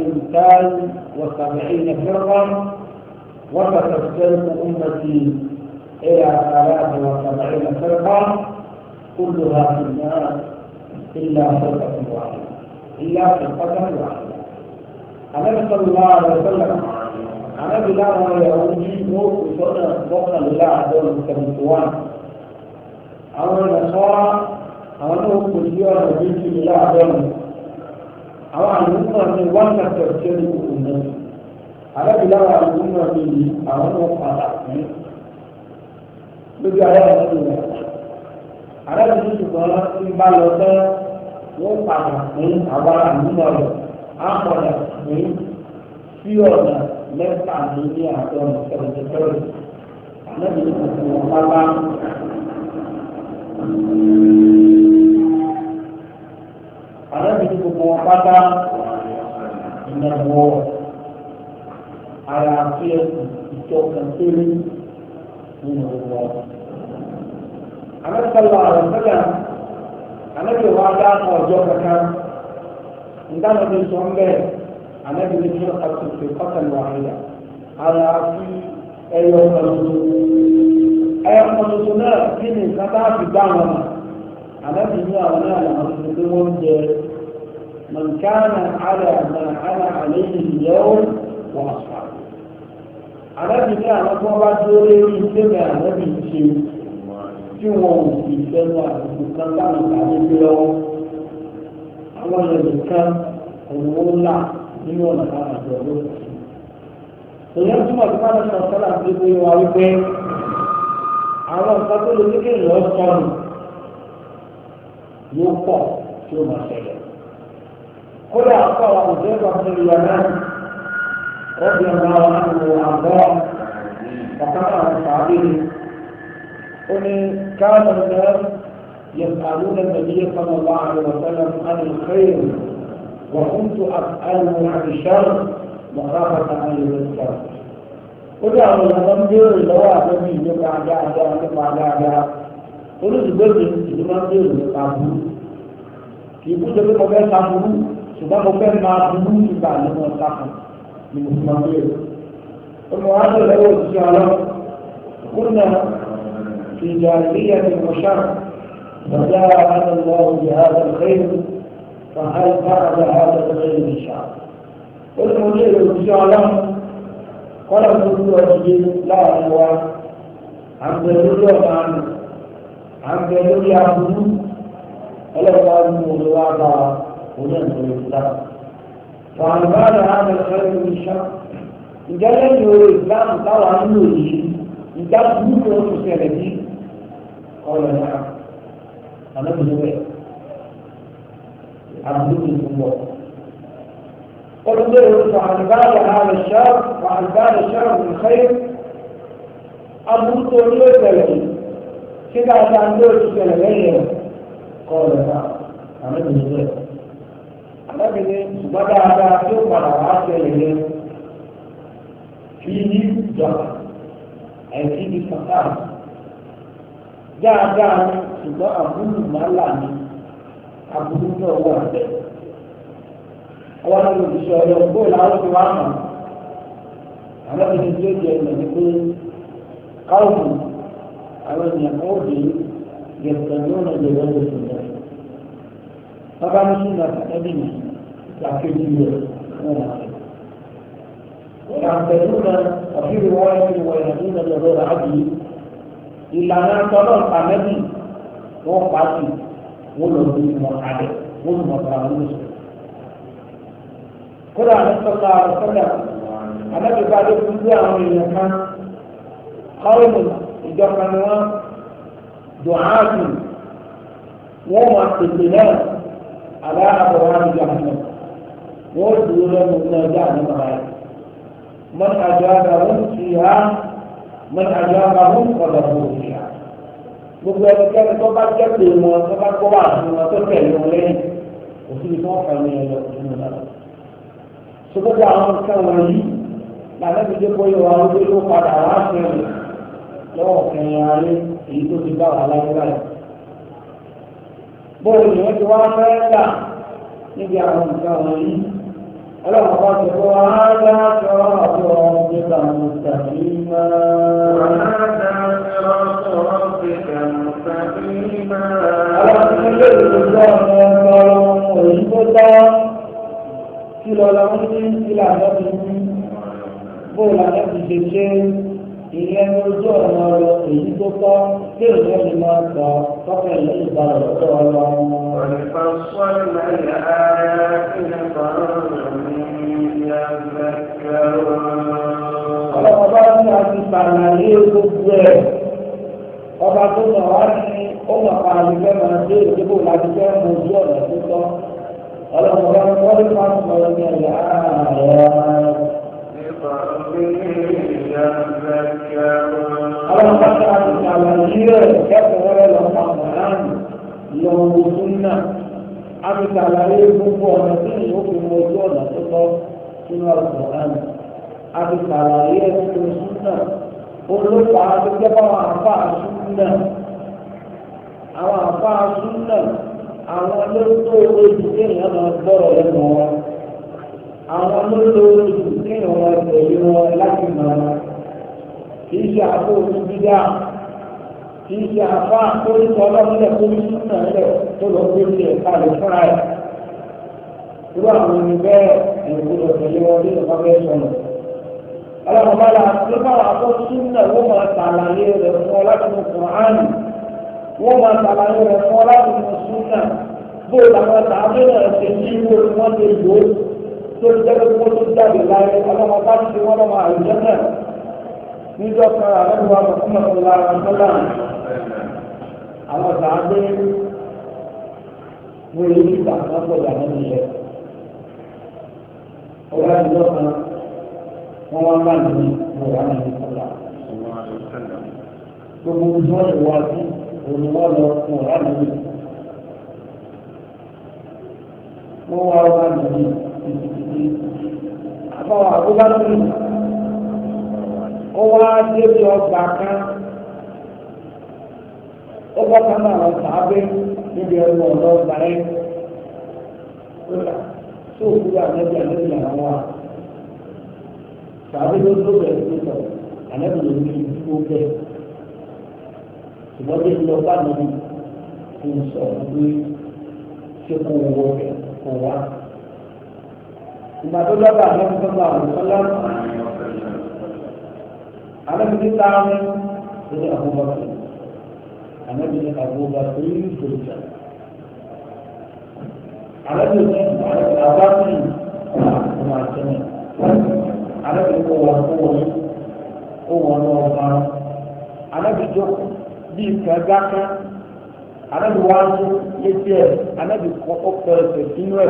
72 فرقة وستفترق أمتي إلى 73 فرقة كلها في النار إلا فرقة واحدة النبي صلى الله عليه وسلم أنا بلا ما يهودي موت وصلنا بطل الله دون الكبتوان àwọn ìrẹsọ́rọ́ àwọn tó kò sí ọ̀rọ̀ bí i ilé àbẹ́rù àwọn àlùmọ́ ní wọ́n tẹ̀sẹ̀ tí ó ní kòkò náà alábìláwà àlùmọ́ ní yìí àwọn tó padà fún lójú ayé ọ̀sán rẹ̀ alábìlú ṣùgbọ́n ń bá lọ tẹ́ wọ́n padà fún àwọn àlùmọ́ rẹ̀ á padà fún sí ọ̀nà mẹ́ta ní àtọ́nà tẹ̀sẹ̀ alábìlú ṣùgbọ́n pátá arábìnrin gbogbo wọn pátá ìnáwó ara àti ìjọ kan péré nínú gbogbo wọn. Àmẹ́sọ̀lá àrẹ̀sẹ̀lá àmẹ́sọ̀ wa dá fún ọjọ́ kankan ìdánilẹ́bí sọ ń bẹ́ẹ̀ àmẹ́bìnrin tí wọ́n ti fi kọ́tàlù àríyá ara àti ẹyọ kan tuntun náà kí ni nǹkan tá a fi gbá wọn mọ̀ àmẹ́bí ní àwọn náà làwọn tuntun tí wọ́n ń jẹ mọ̀nkánà àlẹ́ àmà àlẹ́ àlẹ́yìn ìyẹ́wò wọ́n sà. àmẹ́bí ní àwọn tí wọ́n bá dúró lórí ìṣẹ́mi àmẹ́bí ṣe tí wọn ò fi fẹ́nu àdúgbò kan dáhùn tàbí gbé lọ́wọ́ àwọn èèyàn nìkan òwò ńlá nínú ọ̀nà táwọn àjọ lókè. èèyàn túmọ̀ sí pálọ̀ sọ sọ́lá ń gbé wa wípé àwọn nǹkan tó lè kékeré lọ sọnù yóò pọ̀ tí ó máa ṣẹlẹ̀. kódà àkọ́ àwọn òṣèré kan fún ìyá náà rọ́bì ọ̀nà àwọn àgbò àbọ̀ ọ̀kan àwọn sàárè ó ní káwọn náà يسألون النبي صلى الله عليه وسلم عن الخير وكنت أسأله عن الشر مخافة أن يذكر ó dé àwọn ìyàwó ń béèrè lọ́wọ́ àtẹ́bí nípa dáadáa nípa dáadáa olùdígbèsè ìlú máa ń béèrè nípa burú kì í kúndé pé mo fẹ́ sa burú ṣùgbọ́n mo fẹ́ máa burú nípa nínú ọ̀sá kan ni mo fi máa béèrè. ọmọ wa lè lọ́wọ́ òṣìṣẹ́ ọlọ́run kúnnà في جاهلية وشر فجاء الله بهذا الخير فهل بعد هذا الخير من شر والمدير òṣìṣẹ́ ọlọ́run kọ́lá tó kú ọdún láàrin wa àgbẹ̀ lórí ọ̀nà àmì àgbẹ̀ lórí aburú ọlọ́pàá ní olú wa bá onígbòrò ìta. fàánùbáàdà àmì ẹ̀fẹ́ ní iṣẹ́ ìjẹ́ lẹ́yìn orí ìsìláàmù táwa nílò yìí ìjà burúkú ló tún ṣẹlẹ̀ bí ọ̀rọ̀ náà ànábìyẹ bẹ́ẹ̀ aburú ní ìfúnbọ̀. قلت فعن بعد هذا الشر وعن بعد الشر من خير أبو طولي سلمي كده عشان دول سلمي قال لا أنا بنزل أنا بنزل بدأ هذا يوم على عاشر فيه جهل أي فيه فساد جاء سبحان أبو مالاني أبو نواه àwọn olùsọ ọ̀rọ̀ bóyá làwọn ti wá mọ̀ àwọn ènìyàn tó jẹ ìmọ̀ ní pé káwùmù àwọn ènìyàn kan ó dé gẹ̀ẹ́sẹ̀ ní ọ̀nà ìjọba ìjọba ìjọba bàbá ní sínú àtàkẹ́bí ní ìgbàkejì rẹ̀ wọ́n wà sí. يعتدون وفي رواية ويهدون لغير عدل ìlànà tọ́lọ̀ tàmẹ́bì wọ́n pàṣẹ wọ́n lọ sí ìmọ̀ kalẹ̀ wọ́n sì mọ̀ tàbí lóṣù. kódà ní sọ́kà sọ́kà àmẹ́bì bá dé fún bí àwọn èèyàn kan kọ́ọ̀mù ìjọba ni wọ́n dùn áàtù wọ́n máa tètè náà àlá àbọ̀wá ìjà náà wọ́n dúró lẹ́nu ní ọjọ́ àná báyìí. من أجابهم فيها من أجابهم قدروا فيها gbogbo ẹnikẹ́ni tó bá jẹ́ pé wọn tó bá kọ́ wà fún wọn tó tẹ̀lé wọn lẹ́yìn òfin tí wọ́n fẹ́ ní ẹyọ nínú náà. so gbogbo àwọn nǹkan wọ̀nyí lànà ti dé bóyá wa ló dé ló padà wá sẹ́yìn lọ́wọ́ kẹrin ayé èyí tó ti bá wà láyé láyé. bóyá ìwọ́n ti wá fẹ́ dà níbi àwọn nǹkan wọ̀nyí. ọlọ́run bá ti kọ́ ádá sọ́rọ̀ ọ̀gbẹ́ta mùsàlímà ọlọ́run lè lọ́jọ́ ọ̀nà èyí tó tọ́ kí lọ́lọ́run ní ìlà lọ́bí ní bóòlà lọ́bí ṣe ṣe ìyẹn lójú ọ̀nà ọ̀rọ̀ èyí tó tọ́ kí èèyàn lè máa sọ tọ́kẹ̀ lẹ́yìn ìbára lọ́tọ̀ ọlọ́run. وَلِفَصَّلْنَا الْآيَاتِ لِقَوْمٍ يَذَّكَّرُونَ. ọlọ́run bá ní àti sàlàyé gbogbo ẹ̀ ọba tó nà wá ní ó mọ̀ pa àlùfẹ́ máa dé ìdíbò láti fẹ́ mọ ojú ọ̀nà tó tọ́ ọlọ́run bá ní wọ́n lè máa sọ̀rọ̀ ní ẹ̀yà ààrẹ. ọlọ́run bá ní àti sàlàyé rẹ̀ kẹ́kọ̀ọ́ rẹ̀ lọ́mọ àmàlàn lọ́wọ́ súnà àti sàlàyé gbogbo ọ̀nà tí ìyóò fi mọ ojú ọ̀nà tó tọ́ sínú àlùfẹ́ àti sàlàyé ẹ̀sìn súnà olùkọ́ àti jẹ́pọ̀ àwọn àfáà súnà àwọn àfáà súnà àwọn olóòtú ojú kéèyàn máa gbọ́rọ̀ lẹ́nu wọn àwọn olóòtú ojú kéèyàn máa tẹ̀lé wọn láti máa kì í ṣe àpò ojú dídá kì í ṣe àfáà tó ń sọ ọlọ́mọdé tó ń súnà lẹ̀ tó lọ gbé tiẹ̀ kalẹ̀ fúnra ẹ̀ irú àwọn ẹni bẹ́ẹ̀ ẹ̀kọ́ tẹ̀lé wọn bí ìjọba bẹ́ẹ̀ sọ̀rọ̀. Alamọ̀bára nípa àkọ́ súnà wọ́n máa tàlàyé rẹ̀ fún ọ láti mú Kùránì wọ́n máa tàlàyé rẹ̀ fún ọ láti mú súnà bó làwọn tàbí náà ṣe yí wo ni wọ́n lè lò ó tó jẹ́ pé kó tó jáde láyé ọlọ́mọba ti wọ́n lọ́mọ àìjẹ́ náà níjọ́ kan àlẹ́bùwà mọ̀kúnmọ̀kún lára sọ́lá àwọn tàbí wọ́n lè yí bàtà pọ̀jà nínú ilẹ̀ ọ̀gá ìjọ kan wọ́n wá bá ní ọ̀rọ̀ àwọn ìṣẹ̀lá gbogbo ìjọ ìwádìí olùwọ́ lọ fún ọ̀rọ̀ àwọn ìṣẹ̀lá wọ́n wá wá ní ìṣẹ̀lá àbáwọ̀ àbúgbàtí ó wá débi ọgbà kan ó bá kan náà lọ sàábé níbi ẹrù ọ̀dọ́ ọgbà rẹ̀ tó kúrò àlẹ́bí àwọn wa tàbí ló tó bẹ̀rẹ̀ tó sọ àlẹ́bí ló ní ìdúró bẹ́ẹ̀ ṣùgbọ́n bí lọ bá nàbí kò sọ pé ṣé kò wọ ẹ̀ kò wá. ìgbà tó dábà àlẹ́bí tó bá àwọn sọ́lá àlẹ́bí tó ta ní ṣe àbúbọ̀tì àlẹ́bí ní àbúbọ̀tì ní ìgbòjà àlẹ́bí ní àbáṣì ọmọ àtẹnì alábi kó wọn lọ bá alábi jókòó bíi kẹgáká alábi wá ń létí ẹ alábi kọ́kọ́ pẹ̀lú sínú ẹ̀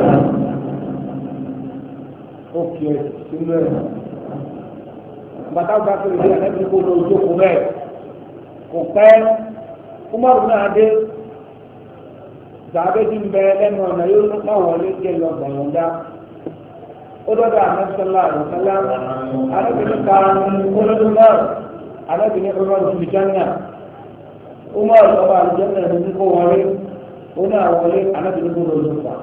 ó kí ẹ sínú ẹ̀ bàtà gba pé ìdí alábi kó lọ jókòó rẹ̀ kò pẹ́ kúmọ̀rún náà dé sàbẹ́jì ń bẹ lẹ́nu ọ̀nà yóò máa wọlé jẹ́ lọ gbọ̀nyọ̀dá. ó dọ́dọ̀ àmẹ́sọ́lá àdùsọ́lá arábìnrin kan olódún náà arábìnrin Umar ìjánà Umar ọba àlùjẹ́nà ní kó wọlé ó náà wọlé arábìnrin kó lóòdún pa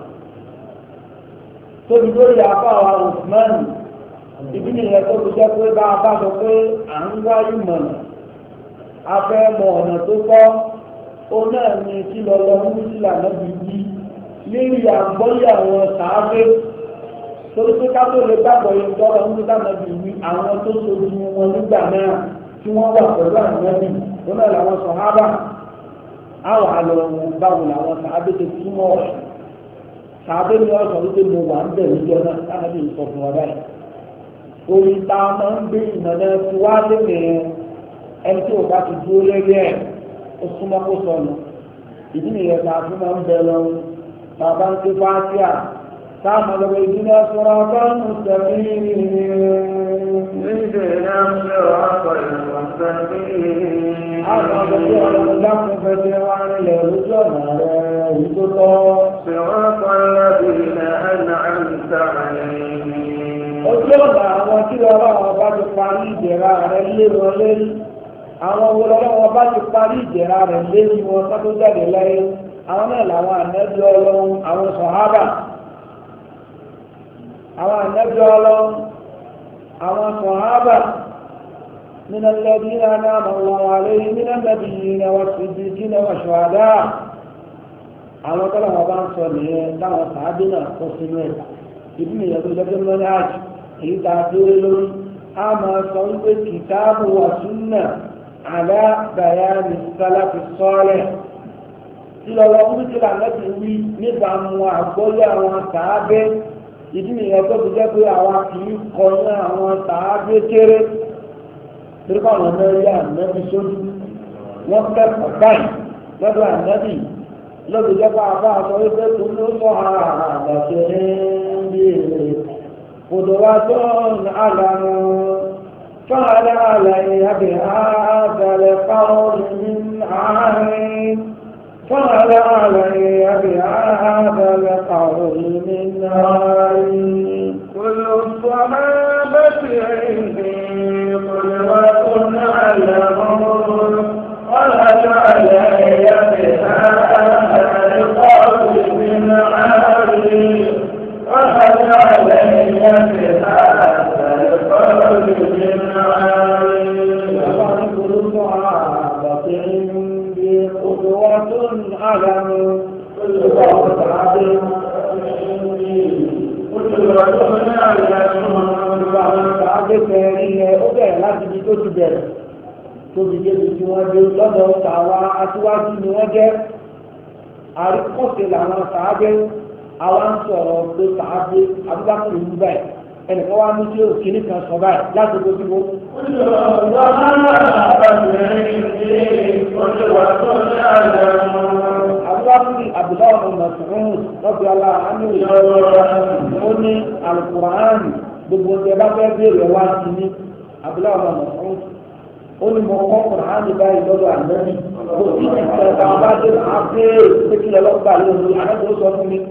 tóbi lórí apá wa Usman ìdí nìyẹn tó fi jẹ́ pé bá a bá sọ pé à ń wáyé mọ̀nà a fẹ́ mọ ọ̀nà tó tọ́ ó náà ní kí lọ́lọ́ mú sílà náà bí yí lérí àgbọ́yé àwọn sàáfé torí pé kábò lè gbàgbọ́ yẹn tọ́lọ̀ ń dúdá nàbì wí àwọn tó sojú wọn nígbà náà tí wọ́n wà pẹ̀lú ànábì wọn náà làwọn sàhábà àwọn àlọ́ báwo làwọn sàhábà ti túmọ̀ rẹ̀ sàhábà ni wọ́n sọ wípé mo wà ń bẹ̀ níjọ náà sáà bí sọ fún wa báyìí orí tá a máa ń gbé ìmọ̀nà tí wá lónìí ẹni tí ò bá ti dúró lẹ́yìn ẹ̀ ó súnmọ́ kó sọnù ìdí nìyẹn tá a fi máa ń bẹ lọ tá a bá ń ké fáṣíà tá a máa lọ́wọ́ ìdí náà sọ̀rọ̀ bá ń sẹ̀mí. اهدنا الصراط المستقيم àwọn ọ̀dọ́ ọlọ́run dákun fẹsẹ̀ wá nílẹ̀ lójú ọ̀nà rẹ̀ èyí tó tọ́. صراط الذين أنعمت عليهم ojú ọ̀nà àwọn tí ọlọ́run bá ti parí ìdẹ̀ra rẹ̀ lé wọn lérí àwọn wo lọ́wọ́ bá ti parí ìdẹ̀ra rẹ̀ lérí wọn ká tó jáde láyé àwọn náà làwọn ànẹ́bí ọlọ́run àwọn sàhábà àwọn ànẹ́bí ọlọ́run àwọn sàhábà من الذين أنعم الله عليهم من النبيين والصديقين والشهداء àwọn tọ́lá wọn bá ń sọ nìyẹn láwọn sàábì náà kó sínú ẹ̀ ìdí nìyẹn tó jẹ́ pé mọ́ni àjì èyí tá a dúró lórí a máa sọ wípé kìtáàbù wà súnà àlá bayani sálàfì sọ́ọ̀lẹ̀ tí lọ́wọ́ wípé lànà ti wí nípa mu àgbọ́lé àwọn sàábì ìdí nìyẹn tó ti jẹ́ pé àwọn kì í kọ́ ní àwọn sàábì kéré nípa àwọn ọmọ ilé ànábì sójú wọn kẹ́kọ̀ọ́ báyìí lọ́dọ̀ ànábì lọ́dọ̀ jẹ́pọ̀ àbá àṣọ wípé tó ló sọ àgbàṣe ń bí èrè kòdò wa tó ń àlànà fáàlà àlàyé àbí àgbàlẹ̀ fáwọn ní àárín fáàlà àlàyé àbí àgbàlẹ̀ fáwọn ní àárín. الصحابة عندي قدوة علمون وهل علي بها القول من عالي وهل علي بها القول من عالي الصحابة عندي قدوة علمون ó bẹ̀rẹ̀ láti ibi tó ti bẹ̀rẹ̀ tóbi débi tí wọ́n dé lọ́dọ̀ tàwa aṣíwájú ni wọ́n jẹ́ àríkọ̀sẹ̀ làwọn sàábẹ́ àwọn ń sọ̀rọ̀ pé sàábẹ́ abúlákùn ìlú báyìí ẹnìkan wá ní tí ó kìíní kan sọ báyìí láti ojú wo. abúlákùn abdullahi ọmọ sùnrùn lọ́bí ọlá àánú ó ní alukùrán gbogbo ọjọ́ bá fẹ́ bèèrè wá sí ní abdullahi ọmọ sùnrùn ó ní mo kọ́ kùrán báyìí lọ́dọ̀ àgbẹ̀bí kò sí ìṣẹ̀lẹ̀ àwọn bá dé máa béèrè pé kí lọ́gbà lóru àgbẹ̀bí ó sọ fún mi.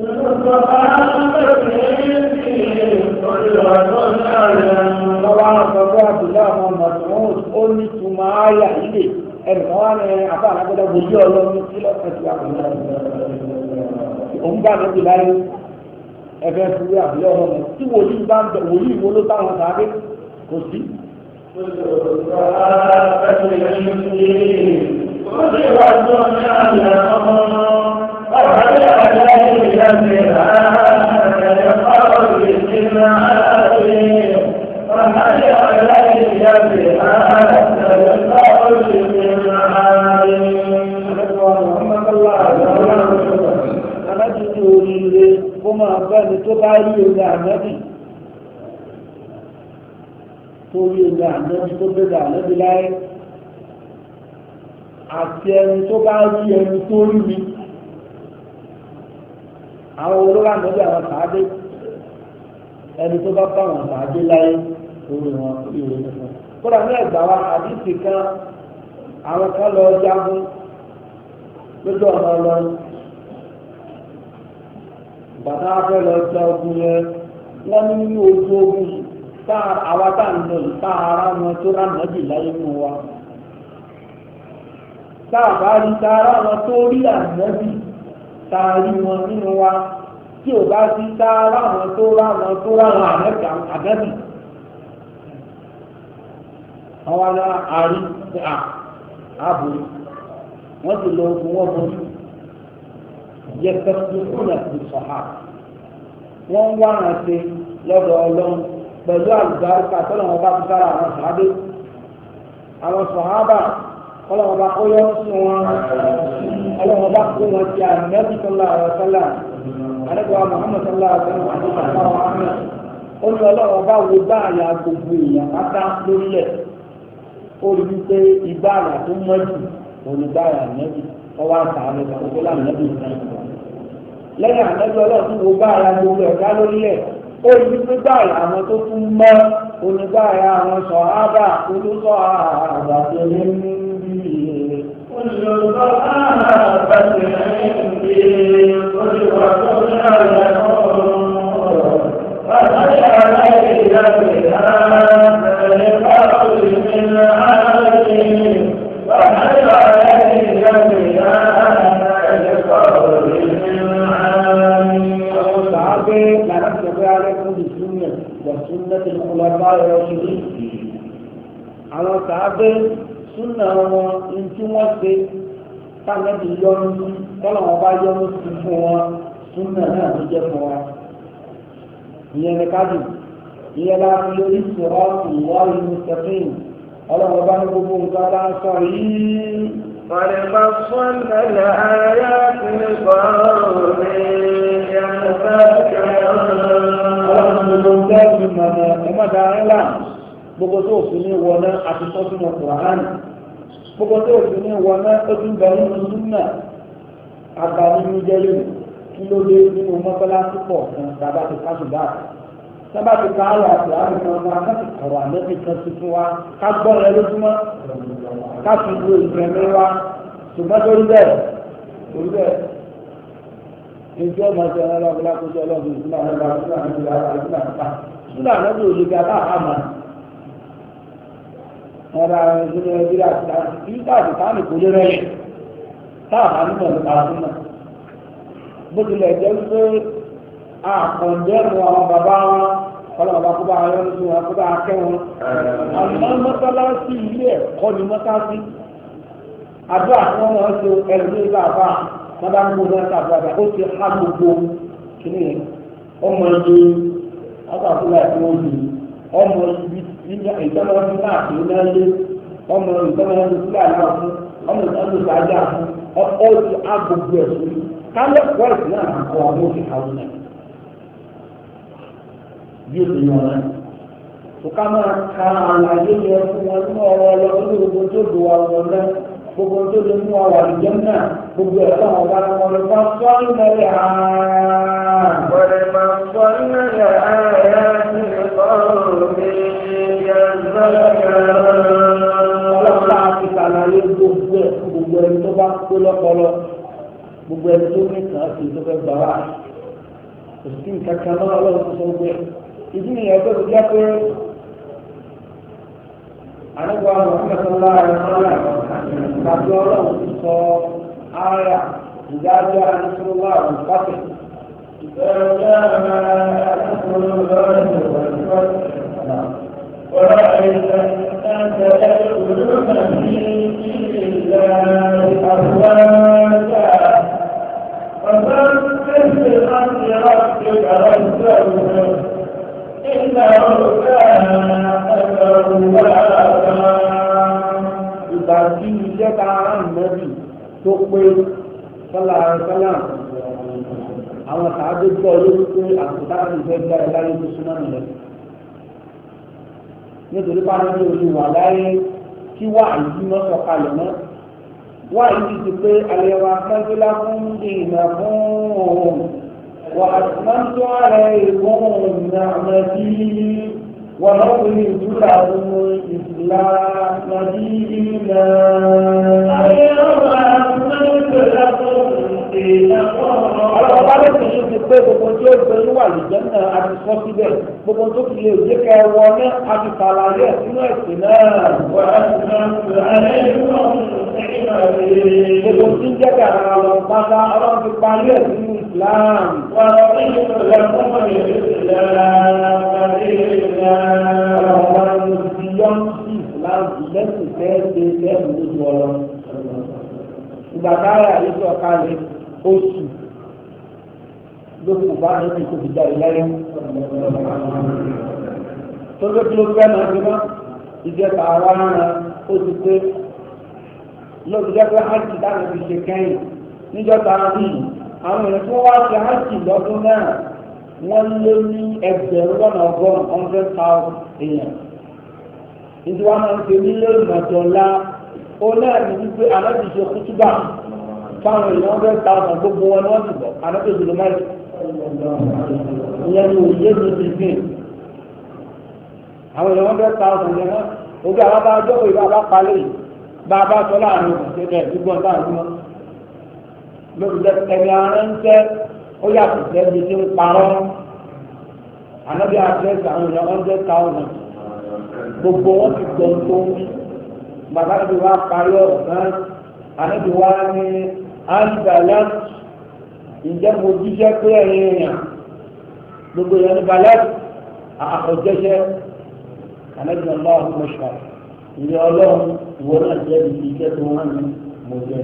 lọ́wọ́ àgbẹ̀bí abdullahi ọmọ sùnrùn ó ní tùmọ̀ ayà ilé ẹnìkan wá ní àbá alágbádá wòlíì ọlọ́run tí lọ́kàn ti àbúrò òun bá lọ́bi láyé ẹ̀fẹ́ fúri àbúrò ọlọ́run tí wòlíì bá ń bẹ̀ wòlíì wo ló táwọn sáré kò sí. Kó máa bẹ́ni tó bá rí omi ànábì tó rí omi ànábì tó bẹ̀rẹ̀ ànábì láyé àti ẹni tó bá rí ẹni tó rí mi àwọn olóra ànábì àwọn sàádé ẹni tó bá bá wọn sàádé láyé lórí wọn lórí ìwé nìkan kódà ní ẹgbàá wa àdìsí kan àwọn kan lọ jagun lójú ọ̀nà ọlọ́run bàtà fẹ́ lọ jẹ ogun yẹn wọ́n ní nínú ojú ogun yìí tá àwa tá ń lọ yìí tá ara wọn tó rà nàbì láyé fún wa tá a bá rí tá ara wọn tó rí ànábì tá a rí wọn nínú wa tí ò bá sí tá ara wọn tó rà wọn tó rà wọn ànábì àwọn ará àrí àbúrò wọ́n ti lọ ogun wọn borí. يستطيعون بالصحابة wọ́n wá rántí lọ́dọ̀ ọlọ́run pẹ̀lú àlùbáríkà tọ́lọ̀ wọn bá ti sára àwọn sàábé àwọn sàábà ọlọ́run bá kó yọ sí wọn ọlọ́run bá kó wọn ti ànábì sallallahu alaihi wasallam àdẹ́gbà Muhammad sallallahu alaihi wasallam àti bàbá wa ahmed ó ní ọlọ́run bá wo bá àyà gbogbo èèyàn pátá lórílẹ̀ ó rí wípé ìgbà àyà tó mọ́jú onígbà àyà ànábì ọwọ́ àtà àlẹ́ gbogbo láàánábì lẹ́yìn ànábì ọlọ́run wo bá àyà gbogbo ẹ̀dá lórílẹ̀ ó rí wípé bá àyà àwọn tó tún mọ́ onígbà àyà àwọn sọ̀hábà olùsọ̀ àgbàdo ní àwọn sàábé súnà wọn ní tí wọ́n ṣe táwọn yọnu sí tọ́lọ̀ wọn bá yọnu sí fún wọn súnà náà ló jẹ́ fún wa ìyẹn ní kájú ìyẹn láti lórí ìṣòro ìwà ìlú sẹ́fìn ọlọ́run bá ní gbogbo nǹkan bá ń sọ yìí. ولفصلنا الآيات لقوم يتفكرون. ọlọ́run gbogbo ń tẹ́sí mọ̀nà ẹ̀mọ́dà ńlá gbogbo tó fi ní wọná àti sọ́sínà Kùránì gbogbo tó fi ní wọná ó tún bẹ nínú súnà àgbà nínú jẹ́lẹ̀ kí ló dé nínú mọ́tọ́lásí pọ̀ kan tàbá ti ká ṣùgbà sábà ti ká àrò àti àrùn kan wọn ká ti kọ̀rọ̀ àlẹ́bí kan sí fún wa ká gbọ́ ẹ lójúmọ́ ká fi wo ìgbẹ̀mí wa ṣùgbọ́n torí bẹ́ẹ̀ ìjọ ọmọ ṣe ọlọ́run lákòóso ọlọ́run ìsúná súnà àlẹ́bí òye ga bá àmà ọ̀rọ̀ ìṣẹ̀lẹ̀ ẹgbẹ́ àti ìtàkì táàmì kò lé rẹ̀ táàmà nínú ọ̀lọ́pàá súnà bó tilẹ̀ jẹ́ pé àkàndẹ́rù àwọn bàbá wọn ọlọ́pàá kó bá ayọ́ ní wọn kó bá akẹ́ wọn àmọ́ mọ́sálásí ilé ẹ̀kọ́ ni mọ́sálásí àdúrà tí wọ́n máa ń ṣe ẹ̀rù ní ìlú àbá wọn bá ń mú wọn sàbúrà ó ti há gbogbo kìnìún ọmọ ìlú ọgbàkúlà tí wọ́n lù ọmọ ibi ìtọ́lọ́wọ́ fún náà tó náà lé ọmọ ìtọ́lọ́wọ́ fún fúlà náà fún ọmọ ìtọ́lọ́wọ́ fún ajá fún ọkọ̀ ti agbègbè ẹ̀sùn kálẹ̀ pọ́ìsì náà máa kọ́ ọmọ òfin àwọn náà bí ó ti yàn náà tó ká máa ka àlàyé yẹ fún wọn ní ọ̀rọ̀ ọlọ́dún gbogbo tó do àwọn náà gbogbo tó lè mú àwọn àlùjẹ́ náà gbogbo ẹ̀ fún àwọn ọ̀gá wọn lè fọ́ sọ́ọ́nù mẹ́rin ààrùn. wọ́n máa ń sọ nílẹ̀ ààrẹ àti ìfọ̀rọ̀mí ọlọ́pàá àti ìsàlàyé gbogbo ẹni tó bá kó lọ́pọlọ gbogbo ẹni tó ní kàn sí tó fẹ́ gbà wá kò sí nǹkan kan náà ọlọ́run tó sọ pé ìdí nìyẹn tó ti jẹ́ pé àníkọ́ àwọn akẹ́kọ̀ọ́ àìsọ́lá tàbí ọlọ́run ti sọ ààyà ìdájọ́ àníkọ́lá àwọn pàṣẹ. ورأيت الناس يدخلون في دين الله أفواجا فسبح بحمد ربك واستغفره إنه كان توابا. ìgbà tí iṣẹ́ ta ara nẹ́bì tó pé sọ́lá sọ́lá àwọn sàádé gbọ́ lórí pé àkùtà ìfẹ́ gbá ẹ láyé tó súnmọ́ nìyẹn nítorí pàdé ní orí wà láyé kí wà ìdí mọ́ sọ̀kalẹ̀ mọ́ wà ìdí ti pé àlẹ́wà pẹ́ńtólá fún ìrìnà fún òun wà àtúntò ààrẹ ìgbóhùn ìrìnàmẹ́bí wà lọ́pọ̀ ní ìdúrà fún ìsìlámàdí ìlà ọlọ́pàá ló ti ṣe ti pé gbogbo tí ó gbé níwà lìjẹ́ náà a ti sọ síbẹ̀ gbogbo tó fi lè jẹ́ ká ẹwọ náà a ti kàlàyé sínú ẹ̀sìn náà gbogbo tí ń jẹ́ ká àwọn pátá ọlọ́run ti parí ẹ̀ sínú Islam ọlọ́pàá ló ti yọ́ sí Islam lẹ́sìn fẹ́ẹ́ ṣe lẹ́sìn lójú ọlọ́ ìgbà táyà yìí ọ̀kalẹ̀ oṣù lókùn bá ní kò fi jáde láyé tó ló fẹ́ máa fi mọ́ ìjẹta ara rẹ̀ ó ti pé lóbi jẹ́ pé hajj dáná fi ṣe kẹ́yìn níjọba rí àwọn èèyàn tí wọ́n wá ṣe hajj lọ́dún náà wọ́n lé ní ẹgbẹ̀rún lọ́nà ọgọ́rùn-ún 100,000 èèyàn ìdí wọn máa ń ṣe mílíọ̀nù mọ̀tọ́lá ó náà ní wípé anábì ṣe kútúbà fáwọn èèyàn 100,000 gbogbo wọn ni wọ́n ti bọ̀ anábì ìlú mẹ́rin ìyẹn ni òye mi ti gbìn àwọn èèyàn 100,000 yẹn náà ojú àwọn bá jọ́ ìlú àbá palẹ̀ bá a bá sọ láàrin òṣèlú ìgbọ́n táwọn ọmọ lórí ẹni ara ń tẹ́ ó yàtọ̀ sẹ́ni tí ń parọ́ anábì àdírẹ́sì àwọn èèyàn 100,000 gbogbo wọn ti gbọ́ tó ń bí bàbá ti wá parí ọ̀rọ̀ náà anábì wá ní àǹdàlá ǹjẹ́ mo jíṣẹ́ pé ẹ̀yin èèyàn gbogbo èèyàn ní balẹ̀ àkọ́jẹ́ṣẹ́ anábì ọlọ́run mọ̀ṣọ́ ìrẹ ọlọ́run ìwọ náà jẹ́ ibi iṣẹ́ tó wọ́n ní mo jẹ́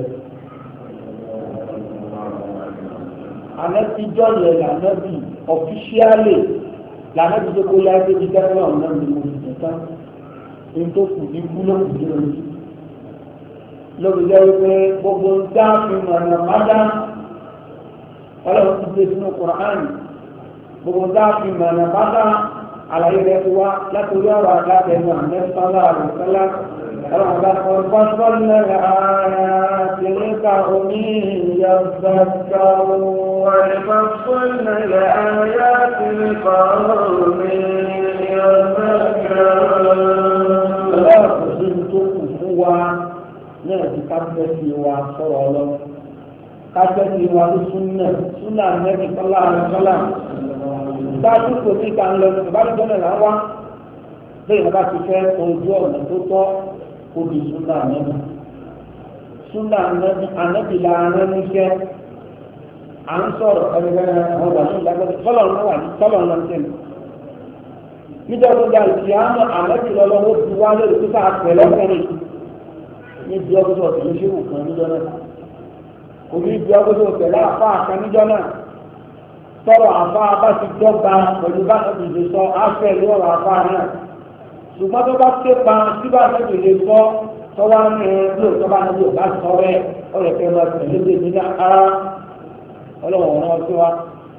anẹ́tíjọ́ yẹn lànàbì ọ̀fíṣíálì lànàbì tó kó yá débi tẹ́lẹ̀ ọ̀nà ni mo ti tán ní tó kù ní búlọ́ọ̀kù ní orí lórí jẹ́ wípé gbogbo ń dá fi mọ̀nà mádá ọlọ́run ti gbé sínú Kùránì gbogbo ń dá fi mọ̀nà mádá àlàyé rẹ̀ ti wá látòrí ọ̀rọ̀ àgbàtẹ̀nu àmẹ́sọ́lá àrùsọ́lá فصلنا الآيات لقوم يذكرون وفصلنا الآيات لقوم يذكرون لا تزلت كفوا نادي قبلتي وصرى قبلتي وسنة سنة النبي صلى الله عليه وسلم dájú kò sí ìta ń lọ ní ìbáraẹ̀jọ́nà láwá bẹ́ẹ̀ bá ti fẹ́ ojú ọ̀nà tó tọ́ kó di súnà ànábì súnà ànábì la rán níṣẹ́ à ń sọ̀rọ̀ ẹgbẹ̀rẹ̀ àwọn wà ní ìlágbẹ́rẹ́ tọ́lọ̀ ń lọ sí ẹni níjọ́ tó dá ìsì àmọ́ ànábì lọ́lọ́wọ́ ti wá lórí tó sáà pẹ̀ lọ́kùnrin níbi ọgbọ́sọ̀ tó ń ṣe wù kan níjọ́ náà kò ní ibi ọgbọ́sọ̀ tẹ̀lé àfá kan níjọ́ náà tọrọ àfá bá ti dọ́gba pẹ̀lú bá tẹ̀lé lè sọ áfẹ́ lọ́rọ̀ àfá náà ṣùgbọ́n tó bá ké pa síbà tẹ̀lé lè sọ tọ́wá ní ẹgbẹ́ tó bá níbi ọ̀gá sọ rẹ̀ ọ̀rẹ́ kẹ́ máa tẹ̀lé lè ní ara ọlọ́wọ̀n náà tó wá.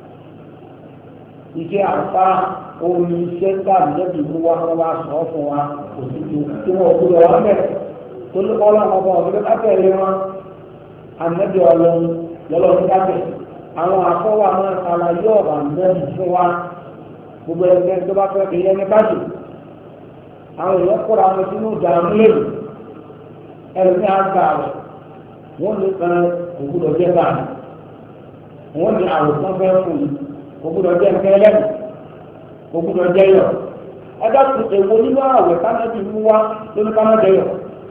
Iṣẹ́ àfá ohun iṣẹ́ tàbí lẹ́bi mú wá wọ́n wá sọ fún wa kò sí ju tí wọ́n gbúdọ̀ wá bẹ̀ tó ní kọ́ lọ́wọ́ ọmọ ọ̀gbẹ́ káfẹ́ wọn ànẹ́bí ọlọ́run lọ́lọ́run káfẹ́ àwọn àfọwà máa ṣàlàyé ọ̀rọ̀ àmì fún wa gbogbo ẹgbẹ́ tó bá fẹ́ kí yẹn ní bájì àwọn èèyàn kóra wọn sínú ìjà múlẹ̀lù ẹlòmí àgbà rẹ̀ wọ́n lè kan ògbúdọ̀ jẹ́ báyìí wọ́n ní àwòsàn fẹ́ fún yìí ògbúdọ̀ jẹ́ nkẹ́lẹ́mù ògbúdọ̀ jẹ́ yọ̀ ẹgbẹ́ tó èwo nínú àwẹ̀ kánábì mú wá lórí kánábì yọ̀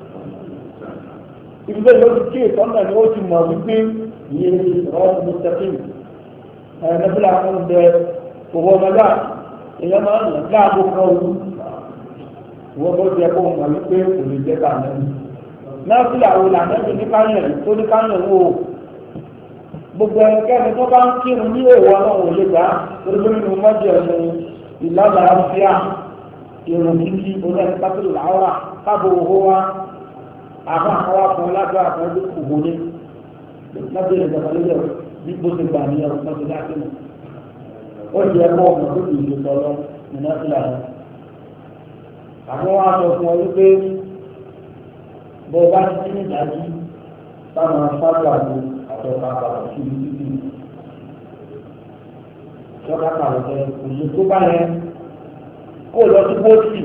ibi bẹ́ẹ̀ ló ti kí ìtọ́nà ni ó ti mọ̀ wípé ìyẹn ti rọ́ọ̀mù mustaqim ẹ̀ẹ́dẹ́gbẹ́lá fún bẹ òwò ọmọdé èèyàn máa ń yàn láàbò kan òwú wọ́n bó jẹ́ kó mọ̀ wípé kò lè jẹ́ ká lẹ́nu náà sí àwọn ìlànà ní káyọ̀ tó ní káyọ̀ wò ó gbogbo ẹnikẹ́ni tó bá ń kírun ní èèwọ̀ náà wò lè gbà torí pé nínú mọ́jọ ẹ̀sìn ìlànà àfíà ìrùn kíkí oníṣẹ́ pátólù làwọ́rà káàbò owó wa àwọn àkọwà fún lájọ́ àkọwà òwò ní lọ́jọ́ ìjọba lójọ́ bí bó ti gbà ní ọ̀rọ̀ lọ́jọ́ láti mọ̀ ó jẹ́ ẹ̀kọ́ ọmọ tó kì í ṣe sọ̀rọ̀ nínú ìlà rẹ̀ àwọn wa sọ fún ọ wípé bó bá ti ní ìdájí táwọn afárá àti àtọ̀ka àpàtà sí ibi títì lọ́ka pàrọ̀tẹ̀ òṣèlú tó bá yẹn kó lọ sí bóòtì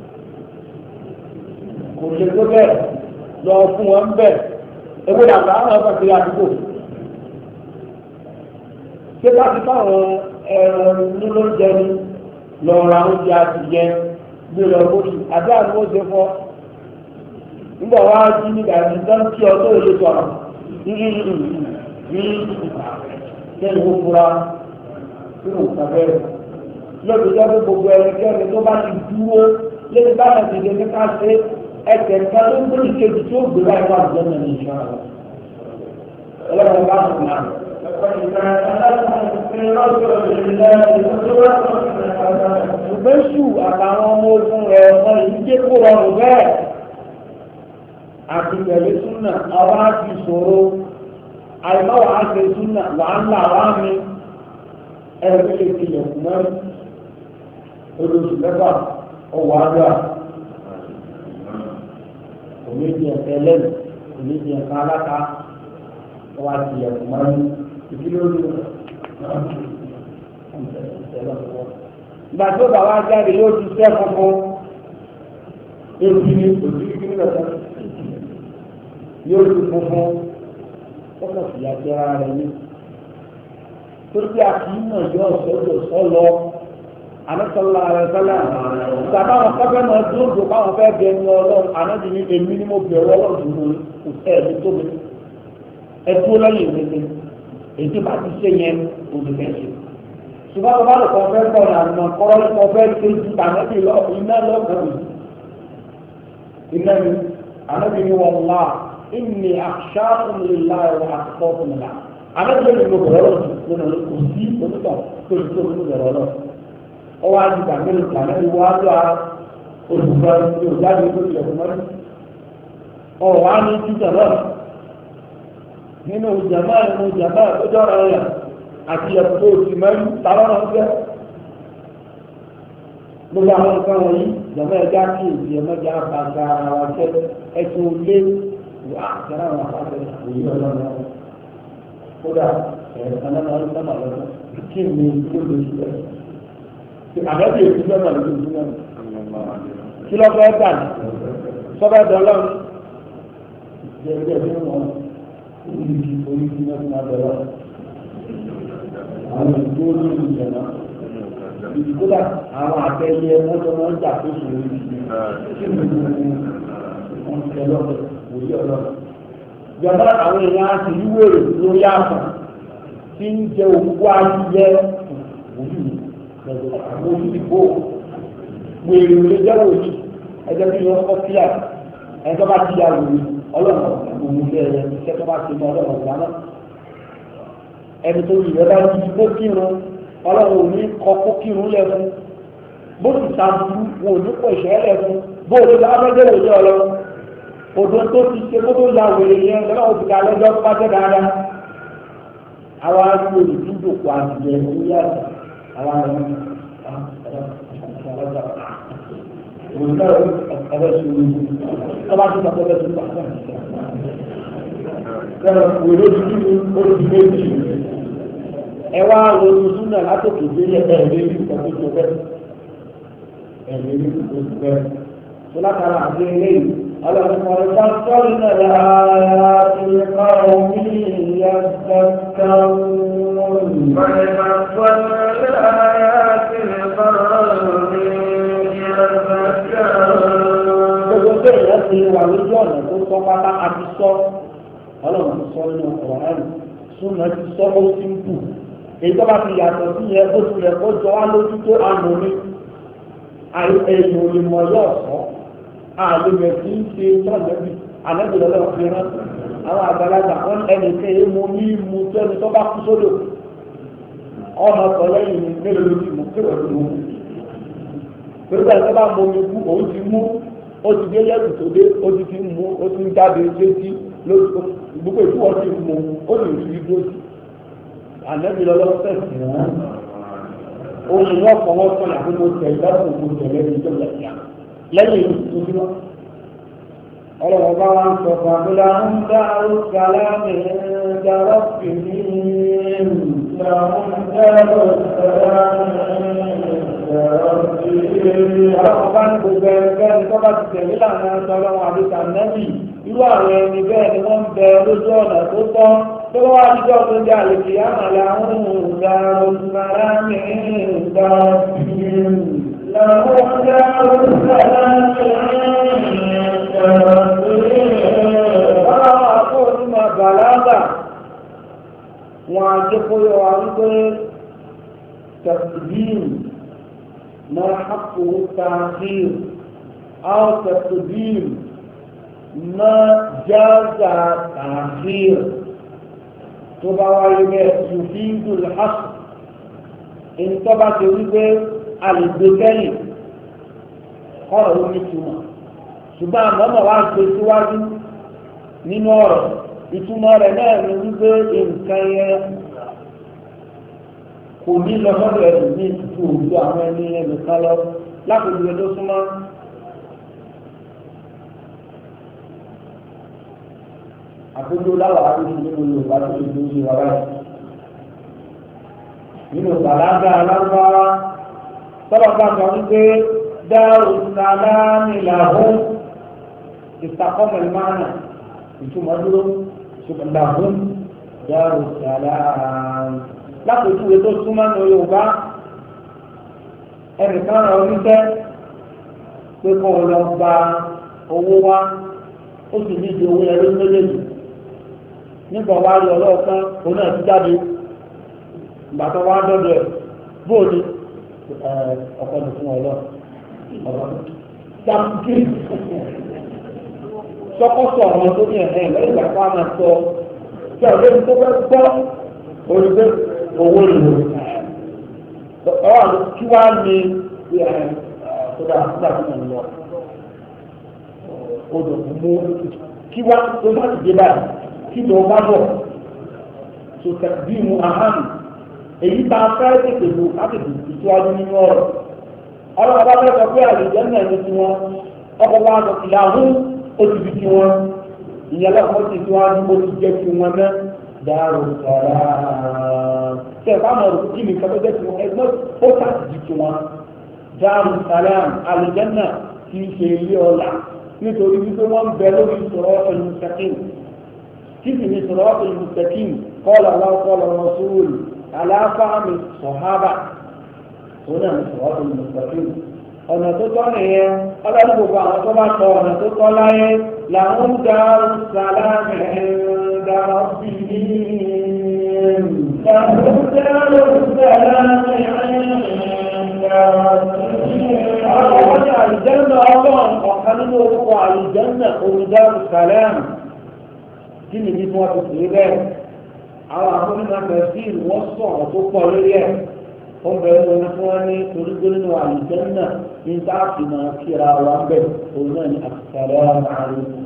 kò ṣe tó bẹ́ẹ̀ lọ fún wọn bẹ́ẹ̀ ewé dàgbà àwọn ọkọ̀ sí àdúgbò ṣé ká ti fáwọn ẹran nínú oúnjẹ ni lọ ra oúnjẹ adìyẹ gbé lọ bóòtì àbí àdúgbò ṣe fọ́ nígbà wá jí nígbà tí dán kí ọ tó lè sọ̀rọ̀ kẹ́lẹ́ ó fura sínú ìpàbẹ́rẹ́ lọ́dún jẹ́ pé gbogbo ẹnikẹ́ni tó bá ti dúró lẹ́nu bá wọn ti dé ká ṣe ẹsẹ̀ nǹkan tó ń gbé ìkejì tó gbé láì wá àjọ náà ní ìṣọ́ àwọn ọlọ́run bá sùn náà. Ṣùgbọ́n ṣù àtàwọn ọmọ ogun rẹ̀ wọ́n yìí dé kó rọrùn bẹ́ẹ̀. àti tẹ̀lé súnà ọba ti ṣòro àìmọ́wà á ṣe súnà wàhálà wá mi ẹ̀rọ lè tilẹ̀ kù mọ́ olóṣù mẹ́fà ọwọ́ àdúrà onídìí ẹ̀fẹ́ lẹ́nu onídìí ẹ̀ka aláta ọwọ́ àti tilẹ̀ kù mọ́ ìdílé olóṣù ìgbà tó bá wá jáde yóò ti sẹ́ funfun ebi ni òsì kíní lọ́sẹ̀ yóò ti funfun ó kàn fìyà jẹ ara rẹ̀ ní. torí pé a kì í mọ̀ yọ ọ̀sọ́dọ̀ sọ́lọ anásọ́lá rẹ̀ sọ́lá ìgbà táwọn káfẹ́ náà dúró káwọn fẹ́ bẹ ẹni ọlọ́run anábì ní èmi ni mo bẹ̀rù ọlọ́run dùn ní kò fẹ́ ẹni tó mi ẹ dúró lẹ́yìn mi ni èyí bá ti ṣe yẹn olùfẹ́ ṣe. ṣùgbọ́n tó bá lè kọ́ fẹ́ gbọ́ ọ̀nà kọ́rọ́ ní kọ́ fẹ́ ṣe ju tàbí iná lọ́kàn iná ni anábì ní wọn wá ìní àṣàkùn lè láàyè wọn àkọ́kùn là anábì ní mo bẹ̀rẹ̀ ọlọ́run lónà kò sí onítọ̀ tó ti tó mi bẹ̀rẹ̀ ọlọ́run ọwọ́ àdìgbà mélòó kan náà ìwọ àdúrà olùkọ́ ní òjáde tó ti ẹ̀kọ́ mọ́rí ọ̀wọ́ á ní títà náà nínú ìjàmbá tó jọra ẹ̀yà àti ẹ̀kọ́ tó ti mẹ́rin tààrọ̀ fẹ́ gbogbo àwọn nǹkan wọ̀nyí ìjàmbá ẹ̀já kí èsì ẹ̀mẹ́jà bàtà ara wa jẹ́ ẹ̀sùn lé wà jẹ́rà wọn àpapọ̀ òyì ọlọ́run kódà ẹ̀ẹ̀kan náà ló sábà lọ́dọ̀ kí ni ó lè ṣe àbẹ́bí èsì lọ́nà lójú náà kí lọ́ fẹ́ gbà ní sọ́bẹ̀ dọ́lọ́ jẹ́jẹ́ bí wọ́n orí ti náà máa bẹ̀rẹ̀ àwọn ìgbó lórí ìjẹ̀nà ìgbódà àwọn àtẹ́yẹ mọ́tò wọn jà tó sùn orí kí ni wọ́n ti ẹlọ́pẹ̀ òye ọlọ́pẹ̀ jọba àwọn èèyàn á sì yíwèrè lórí àpà tí ń jẹ òkú ayẹyẹ òbí àwọn olùdìbò wèrè lè jẹ́ wòlíì ẹjọ́ bí wọ́n kọ́ sílẹ̀ ẹjọ́ bá ti ya wòlíì ọlọ́run òun bẹ̀rẹ̀ iṣẹ́ tó bá ti mọ ọlọ́run ọ̀gá náà ẹni tó yìí rẹ bá ti kó kírun ọlọ́run ò ní kọ́ kó kírun lẹ̀ fún bó ti sàbùrù wọn ò ní pọ̀ ìṣẹ́ lẹ̀ fún bó o lè bá abẹ́jẹ́ wòlíì ọlọ́run odò tó ti ṣe kó tó ya wèrè yẹn lọ́wọ́ òbí ká lọ́jọ́ tó bá jẹ́ dáadáa àwa ní olùdíjòkó àtìjẹ ìyá àwa ní ẹwà lórí súnà látòkè délé ẹ̀rẹ́ ní ìtọ́jú tó bẹ́ẹ̀ ẹ̀rẹ́ ní ìtọ́jú bẹ́ẹ̀ tó látara àti eléyìí ọlọ́run ọ̀rọ̀ sọ́ọ̀lù náà yára ti kọ́ omi يذكرون gbogbo bẹ́ẹ̀ yẹn ti wà lójú ọ̀nà tó sọ pátá àti sọ ọlọ́run sọ nínú ọ̀rọ̀ ẹ̀rù súnmọ́ ti sọ ó ti ń kù èyí tó bá ti yàtọ̀ sí yẹn ó ti rẹ̀ kó jọ wá lójú tó àmọ́ ní èèyàn olùmọ̀ yóò sọ àlùmọ̀ tí ń ṣe tọ́lẹ́bí àlẹ́bìlọ́lọ́ fi rán àwọn àgbàlagbà wọn ẹnìkan èyí mú ní mú tó ẹni tó bá kú sódò ọmọ ọkọ̀ lẹ́yìn ní mélòó ló ti mú kéwà ló mú pẹ̀lú ẹ̀sẹ̀ bá mú omi kú òun ti mú ó ti dé yẹ́rù tó dé ó ti fi mú ó ti ń jáde létí lóṣù gbogbo ìfúwọ́ ti mú ó lè rí dúró sí àlẹ́bìlọ́lọ́ fẹ̀sì rán òun ni wọ́n fọwọ́ sọ̀rọ̀ àti mo tẹ̀ ìdáàbò mo tẹ̀ lẹ́yìn tó lẹ́yìn tó bí wọ́n. ọlọ́wọ́ bá wá ń sọ fún abúlé ń dá kàlámì dárọ́ sí ní ìlànà dárọ́ ọlọ́wọ́ bá ní gbogbo ẹgbẹ́ ní tó bá ti tẹ̀lé lànà ọlọ́wọ́ àbíkà nẹ́bì irú àwọn ẹni bẹ́ẹ̀ ni wọ́n ń bẹ lójú ọ̀nà tó tọ́ tó wá dídọ́ tó jẹ́ àlèkè àmàlà àwọn ìdárò kàlámì dárọ́ sí ní لهم دار السلام أقول ما بلاغا وعجبوا وعنده تقديم ما حقه التأخير أو تقديم ما جاز تأخير تبع يفيد الحصر إن تبع تريد alìgbékẹ́yìn ọ̀rọ̀ omi túmọ̀ ṣùgbọ́n àmọ́mọ̀ wá gbé síwájú nínú ọ̀rọ̀ ìtumọ̀ rẹ̀ náà ní wípé nǹkan yẹn kò ní lọ sọ́dọ̀ ẹ̀rù ní ìtútù òwúrọ̀ àwọn ẹni ẹnìkan lọ lápòjú tó súnmọ́ àkójọ láwàá tó ti nínú Yorùbá tó ti dúró wà báyìí nínú bàlágà alágbára tọ́lọ́gbà sọ wípé dáàrú sàlámì làhún ìsàkọ́mọ̀ ìmáàna ìtumọ̀ dúró ṣùgbọ́n làhún dáàrú sàlámì lápòjú tó súnmọ́ ní Yorùbá ẹnìkan rẹ̀ oníṣẹ́ pé kó o lọ gba owó wá ó sì ní ìdí owó ẹrú méjèèjì nígbà wá rí ọlọ́ọ̀kan òun náà ti jáde ìgbà tó wá dọ́dọ̀ ẹ̀ bóòdì ọkọ̀ ní fún ọlọ́ jàǹkì sọ́kọ́sọ̀ ọ̀rọ̀ tó ní ẹ̀hẹ́ lẹ́yìn ìgbà tó wá máa sọ kí ọ̀rẹ́ mi tó fẹ́ gbọ́ olùgbé owó ìlú ọ̀rọ̀ kí wá ní tó dá nígbà tó ń lọ odò mú kí wá tó bá ti dé báyìí kí ló bá bọ̀ tó tẹ̀bí mu ahánì èyí bá fẹ́ tètè lò látètè ìtúwájú nínú ọ̀rọ̀ ọlọ́run bá fẹ́ sọ pé àlejò náà ní tiwọn ọkọ̀ wa lọ ìyàwó ó ti di tiwọn ìyẹn lọ́kọ̀ ti tiwájú ó ti jẹ́ tiwọn náà dáàrú sọ̀rọ̀ tẹ̀ bá mọ̀ kí ni kí ló jẹ́ tiwọn ẹgbẹ́ ó sà ti di tiwọn dáàrú sàlám àlejò náà kì í ṣe ilé ọ̀la nítorí wípé wọ́n bẹ lórí sọ̀rọ̀ al-mustaqim كيف من صراط المستقيم قال الله قال الرسول على فهم الصحابة هنا من صراط المستقيم ọ̀nà tó tọ́ nìyẹn ọlọ́dúnbò àwọn tó bá tọ ọ̀nà tó tọ́ láyé làwọn dáàrú sàlámì ẹ̀ẹ́dàrọ̀ sí i làwọn dáàrú sàlámì ẹ̀ẹ́dàrọ̀ sí i àwọn ní àlùjànnà ọlọ́run ọ̀kan nínú orúkọ àlùjànnà olùdáàrú sàlámì kí ni bí wọ́n ti pè é bẹ́ẹ̀ àwọn akọ́nìmọ̀ tẹ̀síìlì wọ́n sọ̀rọ̀ tó pọ̀ lórí ẹ̀ ó ń bẹ̀rẹ̀ wọn fún wọn ní torí gbé nínú àlùjánnà ní táàfì máa kíra wa bẹ̀ òun náà ní assalamu alaykum.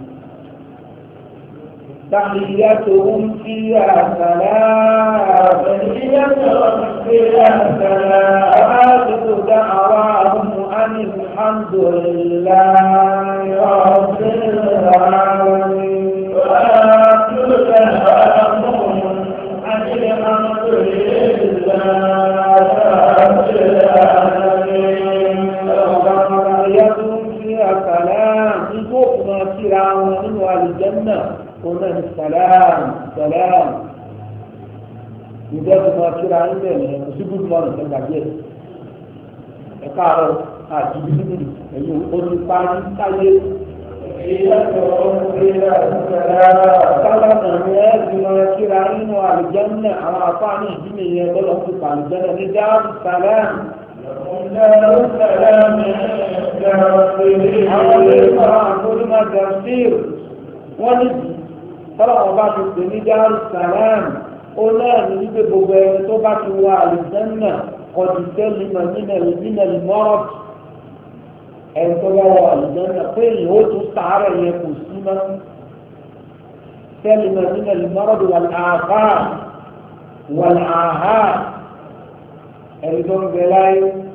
تحيتهم فيها سلام تحيتهم فيها سلام وآخر دعواهم أن الحمد لله رب العالمين وآخر دعواهم أن الحمد لله رب العالمين تحيتهم فيها سلام يقول ما كراهم من الجنة قلنا السلام سلام يجب ما كرا عندنا يسيبون ما نسمع ẹ̀káàrọ̀ àti ìbísí ẹ̀yìn olùparí táyé sábàtà ní ẹ̀ẹ́dì máa kíra nínú àlùjánnà àwọn àfáàní ìdílé yẹn lọ́lọ́ fún àlùjánnà ní dáàbù sàlám àwọn olùkọ́ àkórímọ̀ tafsir wọ́n ní tọ́lọ́wọ́ bá ti pè ní dáàbù sàlám ó náà ní wípé gbogbo ẹni tó bá ti wọ àlùjánnà قد سلم من المرض أن تبوا الجنة قيل هو تستعار يكسيما سلم من المرض والآفات والعاهات أيضاً بلاي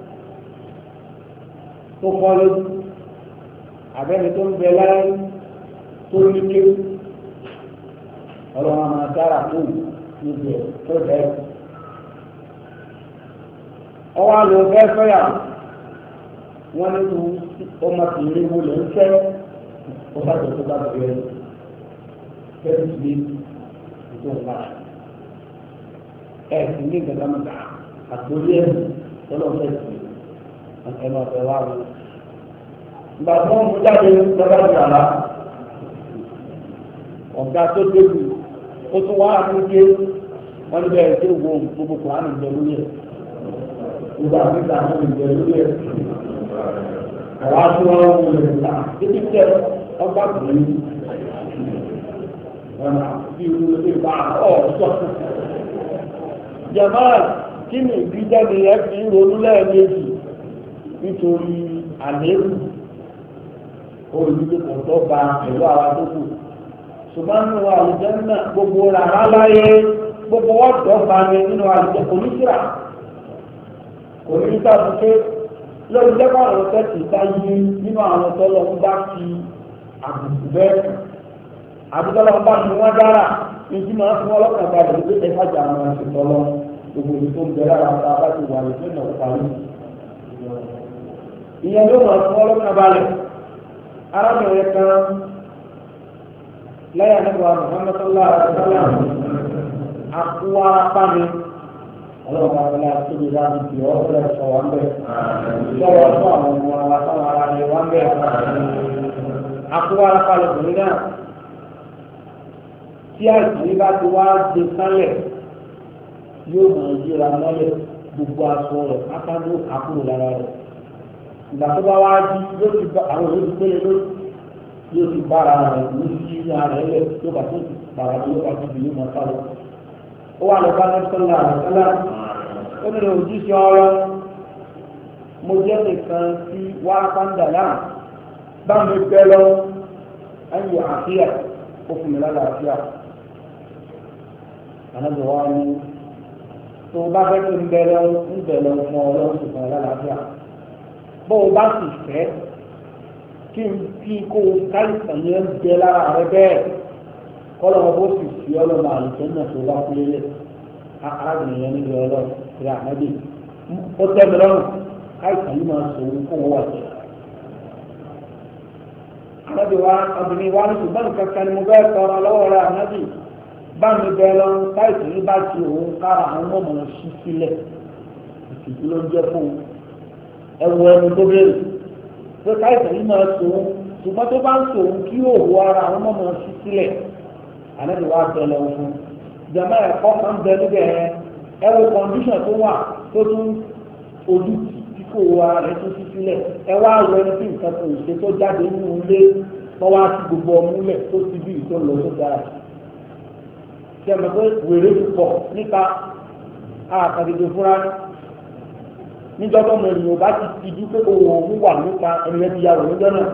تخلد أيضاً بلاي تلك الله ما تركوا يجب تلك ọwọ́ àlọ́ fẹ́ fẹ́yà wọ́n nínú ọmọkùnrin wo lè ń fẹ́ ọ̀sájọ́ tó bá bẹ̀rẹ̀ fẹ́ẹ́ ti ètò ńlá ẹ̀ sì ní ìgbàgbọ́ mọ́ta àgbóyé ẹ̀ tọ́lọ́fẹ́ sí ẹnu ọ̀fẹ́ wá wọ. ìgbà tí wọ́n mú jáde lọ́dọ̀ ìgbàlá ọ̀gá tó débi ó tún wá àtúnké wọ́n ní bẹ́ẹ̀ tó wo gbogbo kùránì jẹ lórí ẹ̀. Ìgbà nígbà tó ń jẹ lórí ẹ̀. Àwọn aṣọ́wọ́ wọn lè ta títí tẹ ọgbà bìí. Ọ̀nà bí irú ìgbà ọ̀ṣọ́. Jamal kí ni ìgbìjáde ẹ fi ń ronú lẹ́ẹ̀mejì nítorí àléébù olùdókòwò tó ba pẹ̀lú àwọn tó kù. ṣùgbọ́n nínú àlùjánnà gbogbo rárá láyé gbogbo ọ̀dọ́ bá ní nínú àlùjánnà kò ní síra kò ní sábùké lórí lẹ́kọ̀ọ́ àwọn tẹ́tì táyé nínú àwọn tọ́lọ́ ń bá fi àbùkù bẹ́ẹ̀ àbúkọ́lọ́ ń bá fi wọ́n dára ní tí máa fún ọlọ́kàn balẹ̀ wípé ẹ fàjà àwọn àṣetọ́lọ́ gbogbo ìlú tó ń bẹ lára ta bá ti wà lóṣù náà parí. ìyẹn ló máa fún ọlọ́kàn balẹ̀ arábìnrin kan lẹ́yìn nípa Muhammad sallallahu alaihi wasallam àkúwárá pàmì ọlọ́run àgbẹ̀lá tóbi láti fi ọ́fẹ́ sọ wá ń bẹ̀ sọ̀rọ̀ fún àwọn ọmọ àtàwọn ará rẹ̀ wá ń bẹ̀ àkúwárá pàmì obìnrin náà tí àìsàn yìí bá ti wá dé sálẹ̀ yóò mọ̀ yíra mọ́lẹ̀ gbogbo aṣọ rẹ̀ pátá ló kàkúrò lára rẹ̀ ìgbà tó bá wá di yóò ti bá àwọn olóòtú pélé lórí yóò ti bára rẹ̀ ní sí ara rẹ̀ lẹ̀ yóò bá tó ti bàrà yóò bá tó ti yóò máa sáré. ó wà lọ́ba ní sọ́lá àlọ́sọ́lá ó nílò ojúṣe ọ̀rọ̀ mo jẹ́ nìkan sí wá pàǹdà náà bá mi bẹ́ lọ ayò àfíà ó fún mi lálàáfíà. ànábì wa ni tó o bá fẹ́ kí n bẹ́ lọ fún ọ lọ́wọ́ tó fún ọ lálàáfíà bó o bá sì fẹ́ kí kó o káìsàn yẹn bẹ lára rẹ bẹ́ẹ̀ kọ́lọ́ wọn bó sì fi ọlọ́mọ àlùfẹ́ náà tó bá kúlé lé arábìnrin yẹn níbi ọlọ́run rẹ ànábì ó tẹ́mi lọ́rùn káìsàn yìí máa sòwò kó wọ́n wà sí. ànábì wa obìnrin wa ní ṣùgbọ́n nǹkan kan ni mo bẹ́ẹ̀ tọrọ lọ́wọ́ rẹ ànábì bá mi bẹ lọ́rùn káìsàn yìí bá ti òun kára àwọn ọmọ sí sílẹ̀ ìtìjú ló ń jẹ́ fún ẹwọ ẹnu tó béèrè pé káìsàn yìí máa sòun ṣùgbọ́n tó bá ń sòun kí òwò ara àwọn ọmọ sí sílẹ̀ ànábì wa bẹ lọ́wọ́ fún jama ẹ̀kọ́ kan bẹ níbẹ̀ ẹwọ kọndíṣàn tó wà tó tún ojú tí kò wọ ara rẹ̀ tó sí sílẹ̀ ẹ wá rọ ẹni tí nǹkan kò ṣe tó jáde nínú ilé wọ́n wá sí gbogbo ọmúlẹ̀ tó ti bí ìtò lọ tó dára ṣe é mọ̀ pé wèrè ti pọ̀ níta àkàdédé fúnra níjọ́ tó mọ ènìyàn bá ti ti dú pé òun wà nípa ẹnìyẹn ti ya wò níjọ́ náà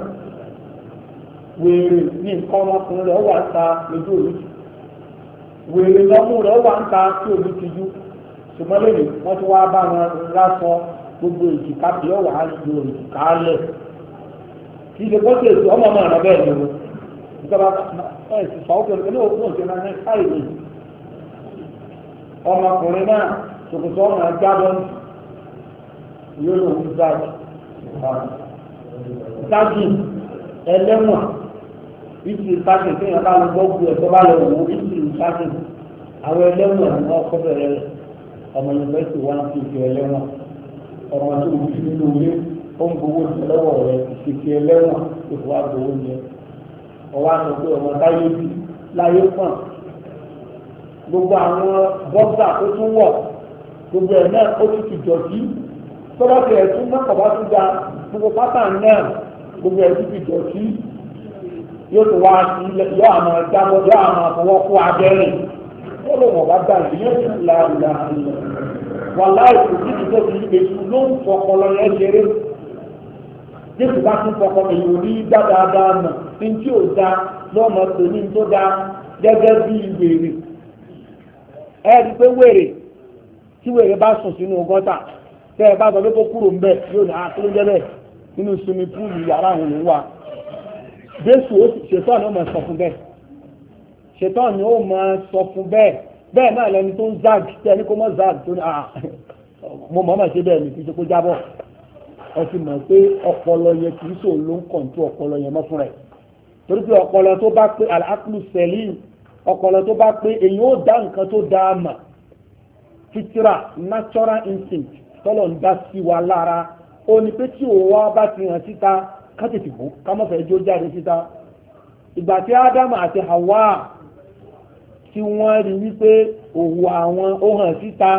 wèrè ní nǹkan ọmọkùnrin rẹ̀ wà ń ta lójú òru wèrè lọ́mú rẹ̀ wà ń ta sí òru ti dú ṣùgbọ́n lónìí wọ́n ti wá bá wọn lásán gbogbo èjìká bí ó wà á lo èjìká lẹ̀ kì í ṣe kó tèèṣì ọmọ ọmọ rẹ̀ bẹ́ẹ̀ ni o ìjọba ẹ̀ sì sọ òkè ní òkú òṣèlú náà ní káyìí ọmọkùnrin náà ṣòkòtò ọmọ ẹgbẹ́ yóò lò ń dájú ẹlẹ́wọ̀n ìtì ìpàṣẹ tí yẹn bá lọ gbọ́gbù ẹ̀ tó bá lọ wò ìtì ìpàṣẹ àwọn ẹlẹ́wọ̀n ni wọ́n kọ́ bẹ̀rẹ̀ ọmọ yunifásitì wọn fi fi ẹlẹ́wọ̀n ọmọ tó ń fi nínú ilé ó ń gbowó jẹ lọ́wọ́ rẹ̀ ìfìfì ẹlẹ́wọ̀n ìfò wá gbowó jẹ ọwọ́ àti pé ọmọ táyé bí láyé pọ̀n gbogbo àwọn bọ́ksà tó tún wọ̀ gbogbo ẹ̀ náà ó tún ti jọ̀jí tọ́lá ti ẹ̀sùn mọ́kàn bá tún da gbogbo pátá náà gbogbo ẹ̀sùn ti dọ̀tí yóò tó wá sí yọ àmọ́ ìjábọ̀ yọ àmọ́ àfọwọ́ kó abẹ́rẹ́ ó lè wọ̀n bá gbà yẹn tún la ìlà ìlà wà láì kò sí ìdíjọ́ ti èṣù ló ń fọpọlọ yẹn ṣeré jésù bá tún fọpọlọ yìí ò ní dáadáa mọ̀ ní tí ò da lọ́mọ tó ní tó da gẹ́gẹ́ bí wèrè ẹ̀ẹ́dì pé wèrè tí wèrè bá sùn sínú gọ́tà tẹ́ ẹ bá sọ pé kó kúrò ń bẹ̀ yóò ní àkúrò jẹ́ bẹ́ẹ̀ nínú sinmi púùlù yàrá àwọn òun wà jésù ṣètọ́ ni ó máa sọ fún bẹ́ẹ̀ ṣètọ́ ni ó máa sọ fún bẹ́ẹ̀ bẹ́ẹ̀ náà lẹni tó ń zag tẹ́ ẹni kó mọ́ zag tó ní mo mọ̀ máa ṣe bẹ́ẹ̀ ni kì í ṣe kó jábọ̀ ẹ ti mọ̀ pé ọpọlọ yẹn kì í ṣòro ló ń kọ̀ǹtú ọpọlọ yẹn mọ́ fún rẹ̀ torí pé ọpọlọ tó bá pé al-aqlu salim ọpọlọ tó bá pé èyí ó dá nǹkan tó dáa mà fitira natural instinct tọ́lọ̀ ń dá sí wa lára ó ní pé tí òun wá bá ti hàn síta ká tètè bò ká mọ̀ fẹ́ jó jáde síta ìgbà tí ádámù àti hawa tí wọ́n rí wípé òwò àwọn ó hàn síta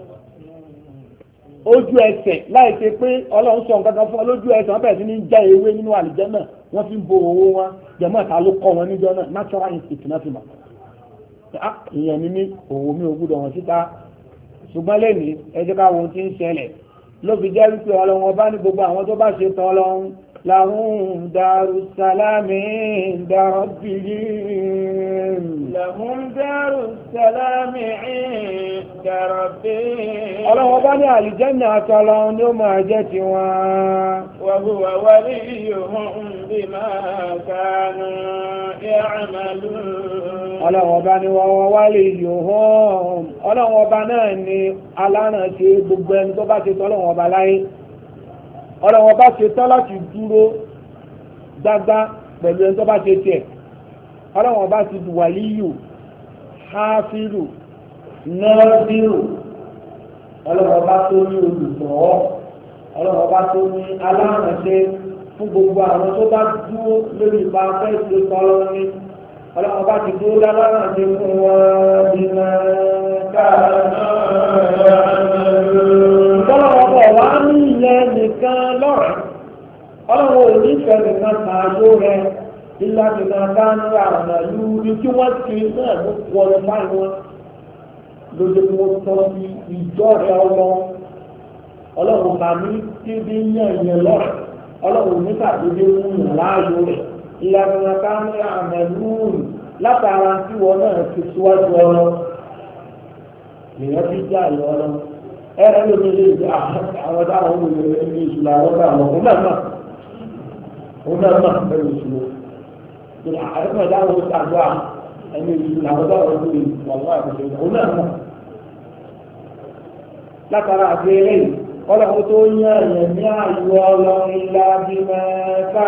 ojú ẹsẹ̀ láì ṣe pé ọlọ́run sọ nǹkan kan fún ọ lójú ẹsẹ̀ wọ́n bẹ̀rẹ̀ sí ní já ewé nínú àlùjánnà wọ́n fi ń bo owó wọn jẹ̀mọ́ ta ló kọ́ wọn níjọ́ náà natural instinct náà fi mọ̀ ìyẹn ní òwò mi ò gbúdọ̀ hàn síta ṣùgbọ́n lẹ́nìí ẹjọ́ ká wọn ti ń ṣẹlẹ̀ ló fi jẹ́ wípé ọlọ́run ọba ní gbogbo àwọn tó bá ṣe tán ọlọ́run لهم دار السلام عند ربهم لهم دار السلام عند ربهم ọlọ́wọ́ bá ní àlìjẹ́nà àtọ́lọ́ ní ó máa jẹ́ ti wọn وهو وليهم بما كانوا يعملون ọlọ́wọ́ bá ní wọ́n wá lè yòó hàn ọlọ́wọ́ bá náà ní alárànṣe gbogbo ẹni tó bá ṣe tọ́lọ́wọ́ bá láyé ọlọ́wọ́ bá ṣe tán láti dúró dágbá pẹ̀lú ẹni tó bá ṣe tiẹ̀ ọlọ́wọ́ bá ti wàlíyù háfíìlù nọ́ọ̀dírù ọlọ́wọ́ bá tó ní olùsọ̀ọ́ ọlọ́wọ́ bá tó ní alárànṣe fún gbogbo àwọn tó bá dúró lórí ipa fẹ́ ṣe tọ́lọ́ ní ọlọ́wọ́ bá ti dúró lálárànṣe fún wọn bí ọlọ́wọ́ bọ̀ wá ní ilẹ̀ nìkan lọ́rẹ̀ ọlọ́wọ́ ò ní fẹ́ nìkan tààjó rẹ̀ ilá nìkan dánú àwọn ìlú ní tí wọ́n ti náà ló pọ̀lọ báyìí wọn lójú tí wọ́n tọ́ sí ìjọ rẹ̀ ọlọ́wọ́ bá ní tíbi yàn yẹn lọ́rẹ̀ ọlọ́wọ́ ní tàbídé mú yàn láàyò rẹ̀ ilá nìkan dánú àwọn ìlú látara tí wọn náà ti síwájú ọlọ́ lèyàn fi já ìlọ ọlọ́ ẹ̀rọ lómi lè jẹ́ àwọn táwọn olùwẹ̀ ní ìṣúná àwọn táwọn òun náà pẹ̀lú ìṣúná àìsàn táwọn oṣàgbà ẹni ìṣúná àwọn táwọn olùwẹ̀ wọ̀wọ́ àbúṣe òun náà látara àti eléyìí ọlọ́run tó yán ẹ̀yẹ̀ ní àyọ̀ ọlọ́run ilá bí mẹ́ta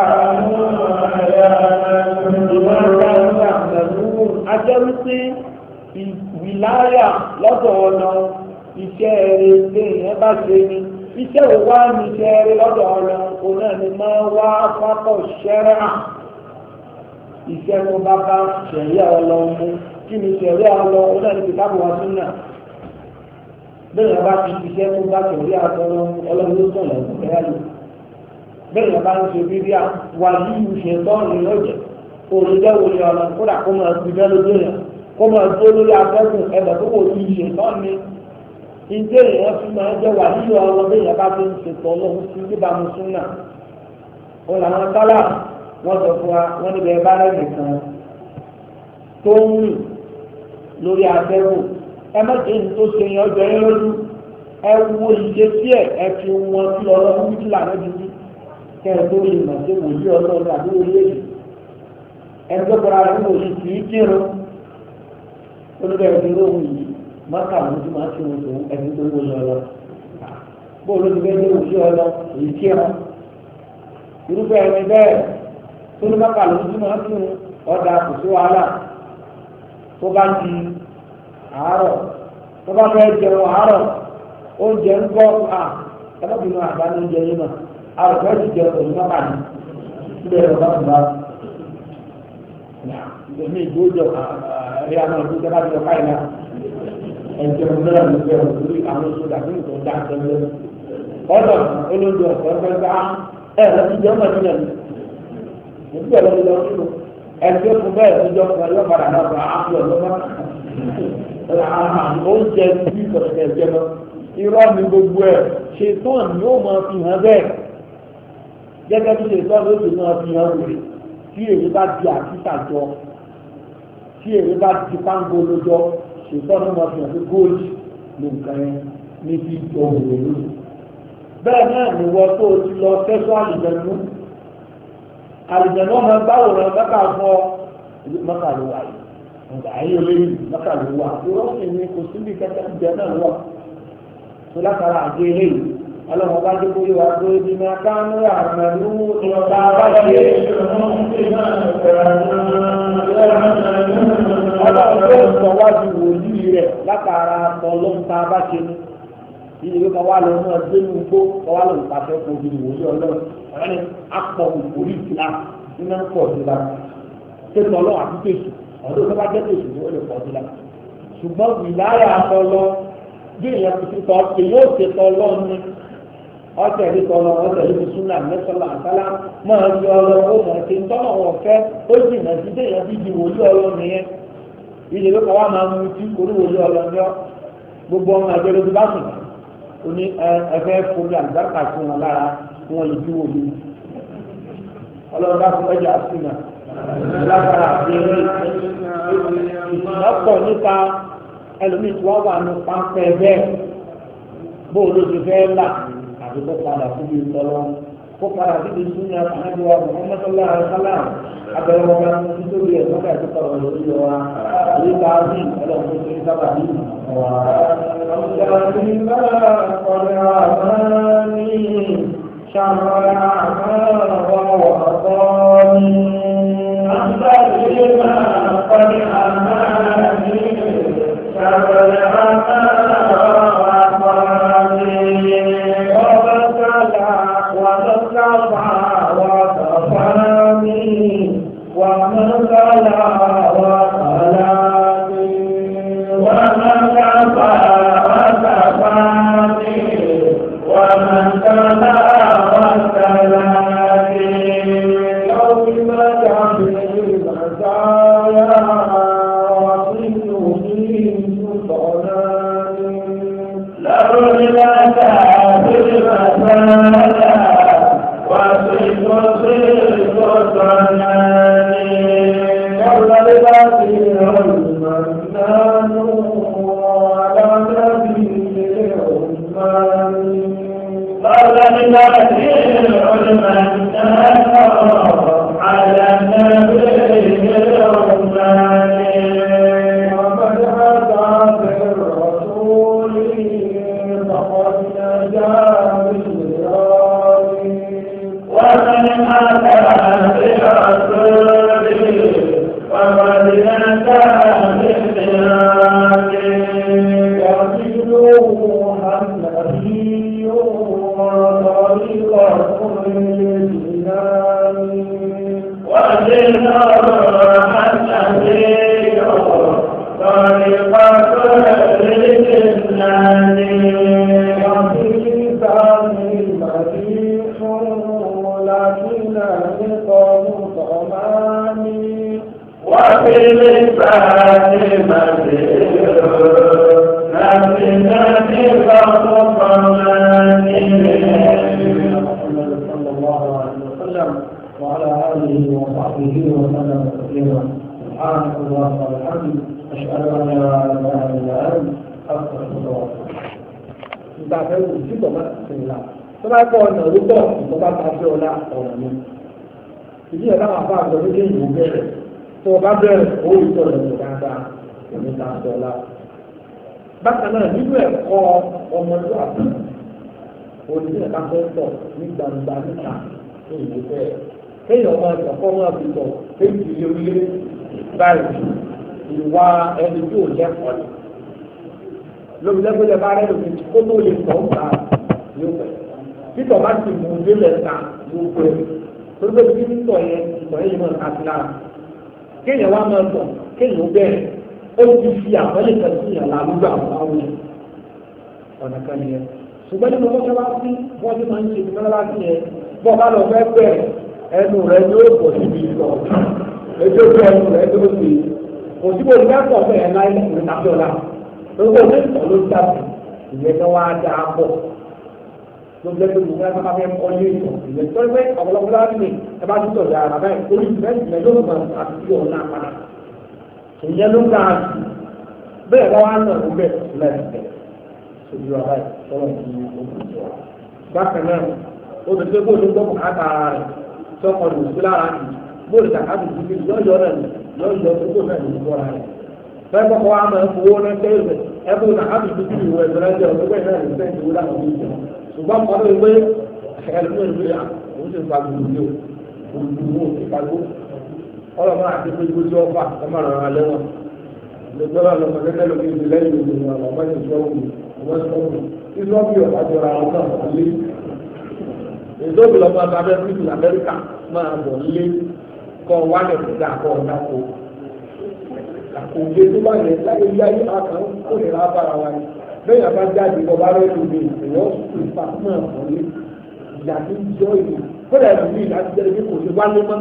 ajẹ́rúsí ìwìláyà lọ́dọ̀ ọlọ́run iṣẹ́ eré léèyàn bá ṣe ni iṣẹ́ wo wá ní iṣẹ́ eré lọ́dọ̀ ọlọ́run kò náà ni máa wá pápọ̀ ṣẹ́rẹ́ à iṣẹ́ tó bá bá ṣẹ̀rí ọlọ́run mú kí ni ṣẹ̀rí ọlọ́run náà ni kìtàbù wa súnà bẹ́ẹ̀ bá ti iṣẹ́ tó bá ṣẹ̀rí ọlọ́run ló sọ̀rọ̀ ẹ̀yà lò bẹ́ẹ̀ bá ń ṣe bíbí wà yíyú ṣe tọ́ọ̀nù lọ́jẹ̀ òrìṣẹ́ wo ni ọlọ́run kódà kó máa ti bẹ́ lójú yẹn kó máa dúró lórí afẹ́kùn ẹ̀dọ̀ tó kò ti ṣe tọ́ọ̀nù ìdí èèyàn fi máa jẹ́ wà nínú ọ̀rọ̀ bí èèyàn bá fi ń ṣètò ọlọ́run sí níbàámu súnà òun làwọn sálà wọ́n sọ fún wa wọ́n níbẹ̀ bá rẹ̀ nìkan tó ń rìn lórí atẹ́gùn ẹ má jẹ́ ní tó ṣe yẹn ọjọ́ yẹn lójú ẹ wo ìṣe sí ẹ fi wọn sí ọlọ́run wíjú lànà bíbí kẹ́ ẹ tó lè mọ̀ sí wòlíì ọlọ́run àbí wòlíì èyí ẹ tó kọ́ra rẹ̀ ní òṣì kì í kírun olùbẹ̀rẹ̀ fi lóhùn yìí maka ló ti máa ti wọn tó ẹni tó wọlé ọlọ bóòlù ti bẹ́ẹ̀ ní òsì ọlọ èyí kí ẹ irúfẹ́ ẹni bẹ́ẹ̀ tó ní maka ló ti máa ti wọn ọ̀dà kò sí wàhálà tó bá di àárọ̀ tó bá fẹ́ jẹun àárọ̀ oúnjẹ ń gbọ́ ẹlọ́bìnrin àgbà ní oúnjẹ yìí náà àrùn fẹ́ ti jẹun òní maka ní ilé ẹ̀rọ bá tún bá èmi ìgbójọ ẹ̀rí àwọn ìgbójọ bá ti lọ káyìí náà ẹ̀jẹ̀ mìíràn ló bẹ̀rẹ̀ lórí àwọn sódà fún ìtọ́ dá tẹ́lẹ̀ ọ̀dọ̀ olóńgbò ọ̀sẹ̀ ọ̀fẹ́ gbá lọ́sí jẹ́ ọmọ ìdílé mi níbi ẹ̀rọ ló lọ sínú ẹ̀jẹ̀ fún bẹ́ẹ̀ níjọ́ fún ẹ̀yọ́ padà náà fún àpò ọ̀lọ́mọ oúnjẹ bí ìkọ̀sẹ̀ ẹ̀jẹ̀ lọ irọ́ mi gbogbo ẹ̀ ṣètọ́n ni ó máa fi hàn bẹ́ẹ̀ gẹ́gẹ́ bí ṣètọ́n ló ti máa fi hàn wèrè tí èrè bá di àkísà jọ tí èrè bá di páńgó lójọ́ ṣètọ́nù wọn fi hàn pé góòlù ló ń kàn yẹn ní fi jọ òwò lónìí. bẹ́ẹ̀ náà ni wọ́n tó ti lọ sẹ́sọ́ àlìjẹ̀nú ọmọ gbáwòrán mẹ́ta fún ọ mẹ́ta ló wà yìí ọ̀gá ayé olóyìn mẹ́ta ló wà irọ́ sì ni kò síbi kẹta ìjẹ náà wà tó látara àjẹ eléyìí ọlọ́run bá dé kórè wá pé bí máa ká ní àmàlú ìrọ̀lá bá ṣe ọlọ́run tó sọ wájú wòlíì rẹ̀ látara ọlọ́run tá a bá ṣe ní ilé ìwé kan wá lọ náà gbé ní igbó kan wá lọ ìpàṣẹ fún òbí wòlíì ọlọ́run ọ̀rẹ́ ni apọ̀ òbí ìtura nínú pọ̀ sí la tètè ọlọ́run àti tèṣù ọ̀dọ́ tó bá jẹ́ tèṣù ni ó lè pọ̀ sí la ṣùgbọ́n ìláyà ọlọ́ bí èèyàn ti tọ́ èyí ó ṣe tọ́ ọlọ́run ní ọ̀tẹ̀ ní tọ́lọ́ ọ̀tẹ̀ ní sunna mẹ́sàlá àtàlà máa yọ ọlọ́run ó mọ̀ ṣe ń tọ́lọ̀ wọn fẹ́ ó sì nà sí déèyàn bí di wòlíì ọlọ́run nìyẹn ilé ló kọ́ wá máa mú tí orí wòlíì ọlọ́run yọ gbogbo ọmọ ẹgbẹ́ ló ti bá sùn ó ní ẹfẹ́ fomi àlùbáríkà sí wọn lára wọn lè bí wòlíì ọlọ́run bá fún ọjà sínú lágbára àti ìlọ́pọ̀ nípa ẹlòmíì tí wọ́n wà ní pápẹ́ bẹ́ẹ̀ bóun ló ti fẹ́ là àti kó padà fún mi tọ́lọ́ kó padà sí ibi súnmọ́ àtàkùn wa Muhammad sallallahu alaihi wasallam abẹ́rẹ́ wọn bá ń nítorí ẹ̀ lọ́kà tó kọ̀rọ̀ lórí wa èyí ká sí ọlọ́run tó ti sábà ní wa. Ìdí ẹ̀dá wà fún àgbẹ̀ méjì ìwò bẹ̀rẹ̀ tó o bá bẹ̀rẹ̀ owó ìtọ́lẹ̀ ní dáadáa òní ta sọ́lá. Bákan náà nínú ẹ̀kọ́ ọmọlúwàbí òní ẹ̀ka fẹ́ tọ̀ ní gbangba níta ní ìwò bẹ̀rẹ̀. Kéèyàn máa tọ̀kọ́ máa fi tọ̀ kéèyàn ti lé orílẹ̀ báyìí ìwà ẹni tí ò lẹ́kọ̀ọ́ ni. Lóbi lẹ́gbẹ̀lẹ́ bá rẹ̀ lómi kó tó lè tọ̀ ń ta yóò pẹ̀. Títọ̀ bá ti mú un délẹ̀ ta yóò pẹ̀. Torí bí títọ̀ yẹn ìtọ̀ yẹn máa ká sí lára. Kéèyàn wá máa tọ̀ kéèyàn ó bẹ̀rẹ̀ ó ti fi àpẹẹlẹ kan sí ìyàn làlúgbà àwọn ọ̀nà kan yẹn. Ṣùgbọ́n nínú wọ́n wá sí wọ́n ti máa ń ṣe ìfúnná láti yẹn bọ́ bá lọ fẹ́ bẹ̀rẹ̀ ẹnu rẹ̀ yóò bọ̀ síbi ìtọ̀ ẹjọ́ bí ẹnu rẹ̀ tó ṣe kò síbò ní ẹ̀kọ́ bẹ̀rẹ̀ láì ní àbíọ́lá lóko ní ìtọ̀ ló dàbí ìyẹn tó wá dà á pọ̀ tó jẹ́ pé gbogbo ẹgbẹ́ máa fẹ́ kọ́ ilé ìtọ̀ ìyẹn tó ẹgbẹ́ ọ̀pọ̀lọpọ̀ láti ní ẹ bá ti tọ̀ yàrá báyìí orí ìfẹ́ yóò mọ̀ àti tí òun náà padà ìyẹn ló dáa jù bẹ́ẹ̀ bá wà náà ló bẹ̀ lẹ́sẹ̀ sojú ọ̀rá ẹ̀ tọ́lọ̀ ní ogun ìjọ bákan náà ó ti pé bóòlù gbọ́ bùkátà ara rẹ̀ sọ́kọ̀ lù sí lára jù bóòlù tàkàtù sí ibi lọ́yọ̀ rẹ̀ lọ́yọ̀ tó kó náà lù bọ́ra rẹ̀ fẹ́ẹ́ kọ́kọ́ wa máa ń fowó náà tẹ́lẹ̀ ẹ̀bùn tàkàtù sí ibi ìwé ẹ̀sẹ̀ lẹ́jọ́ ọ̀gbẹ́ náà lè fẹ́ẹ́ ìwé láwọn ìjọ ṣùgbọ́n kọ́ ló gbé ẹlẹ́gbẹ́ ìwé àwọn ti fa gbogbo olùdúró ìfagbó ọlọ́mọ àti pé gbójú ọfà ọmọ rẹ̀ rà lẹ́wọ̀n lọ́jọ́ lọ́mọ lẹ́lẹ́ lórí ìlú lẹ́yìn ìlú wọn ọmọ ní ìṣọ́wù ọmọ ìṣọ́wù ìṣọ́wù ọ̀pá jọra àwọn náà lé ìṣọ́wù lọ́mọ abẹ́ bíbí Amẹ́ríkà máa bọ̀ lé kọ́ wálé fúdà kọ́ ọ̀dàkọ́ àkòjé tó bá yẹ láyé ilé ayé àkàn kó lè rà bára wa ni bẹ́ẹ̀ yàrá jáde ọba rẹ̀ lóde ìwọ́ ìfà náà wọlé ìyá tó ń jọ ìlú kódà ìlú yìí láti jẹ́ pé kò sí wálé mọ́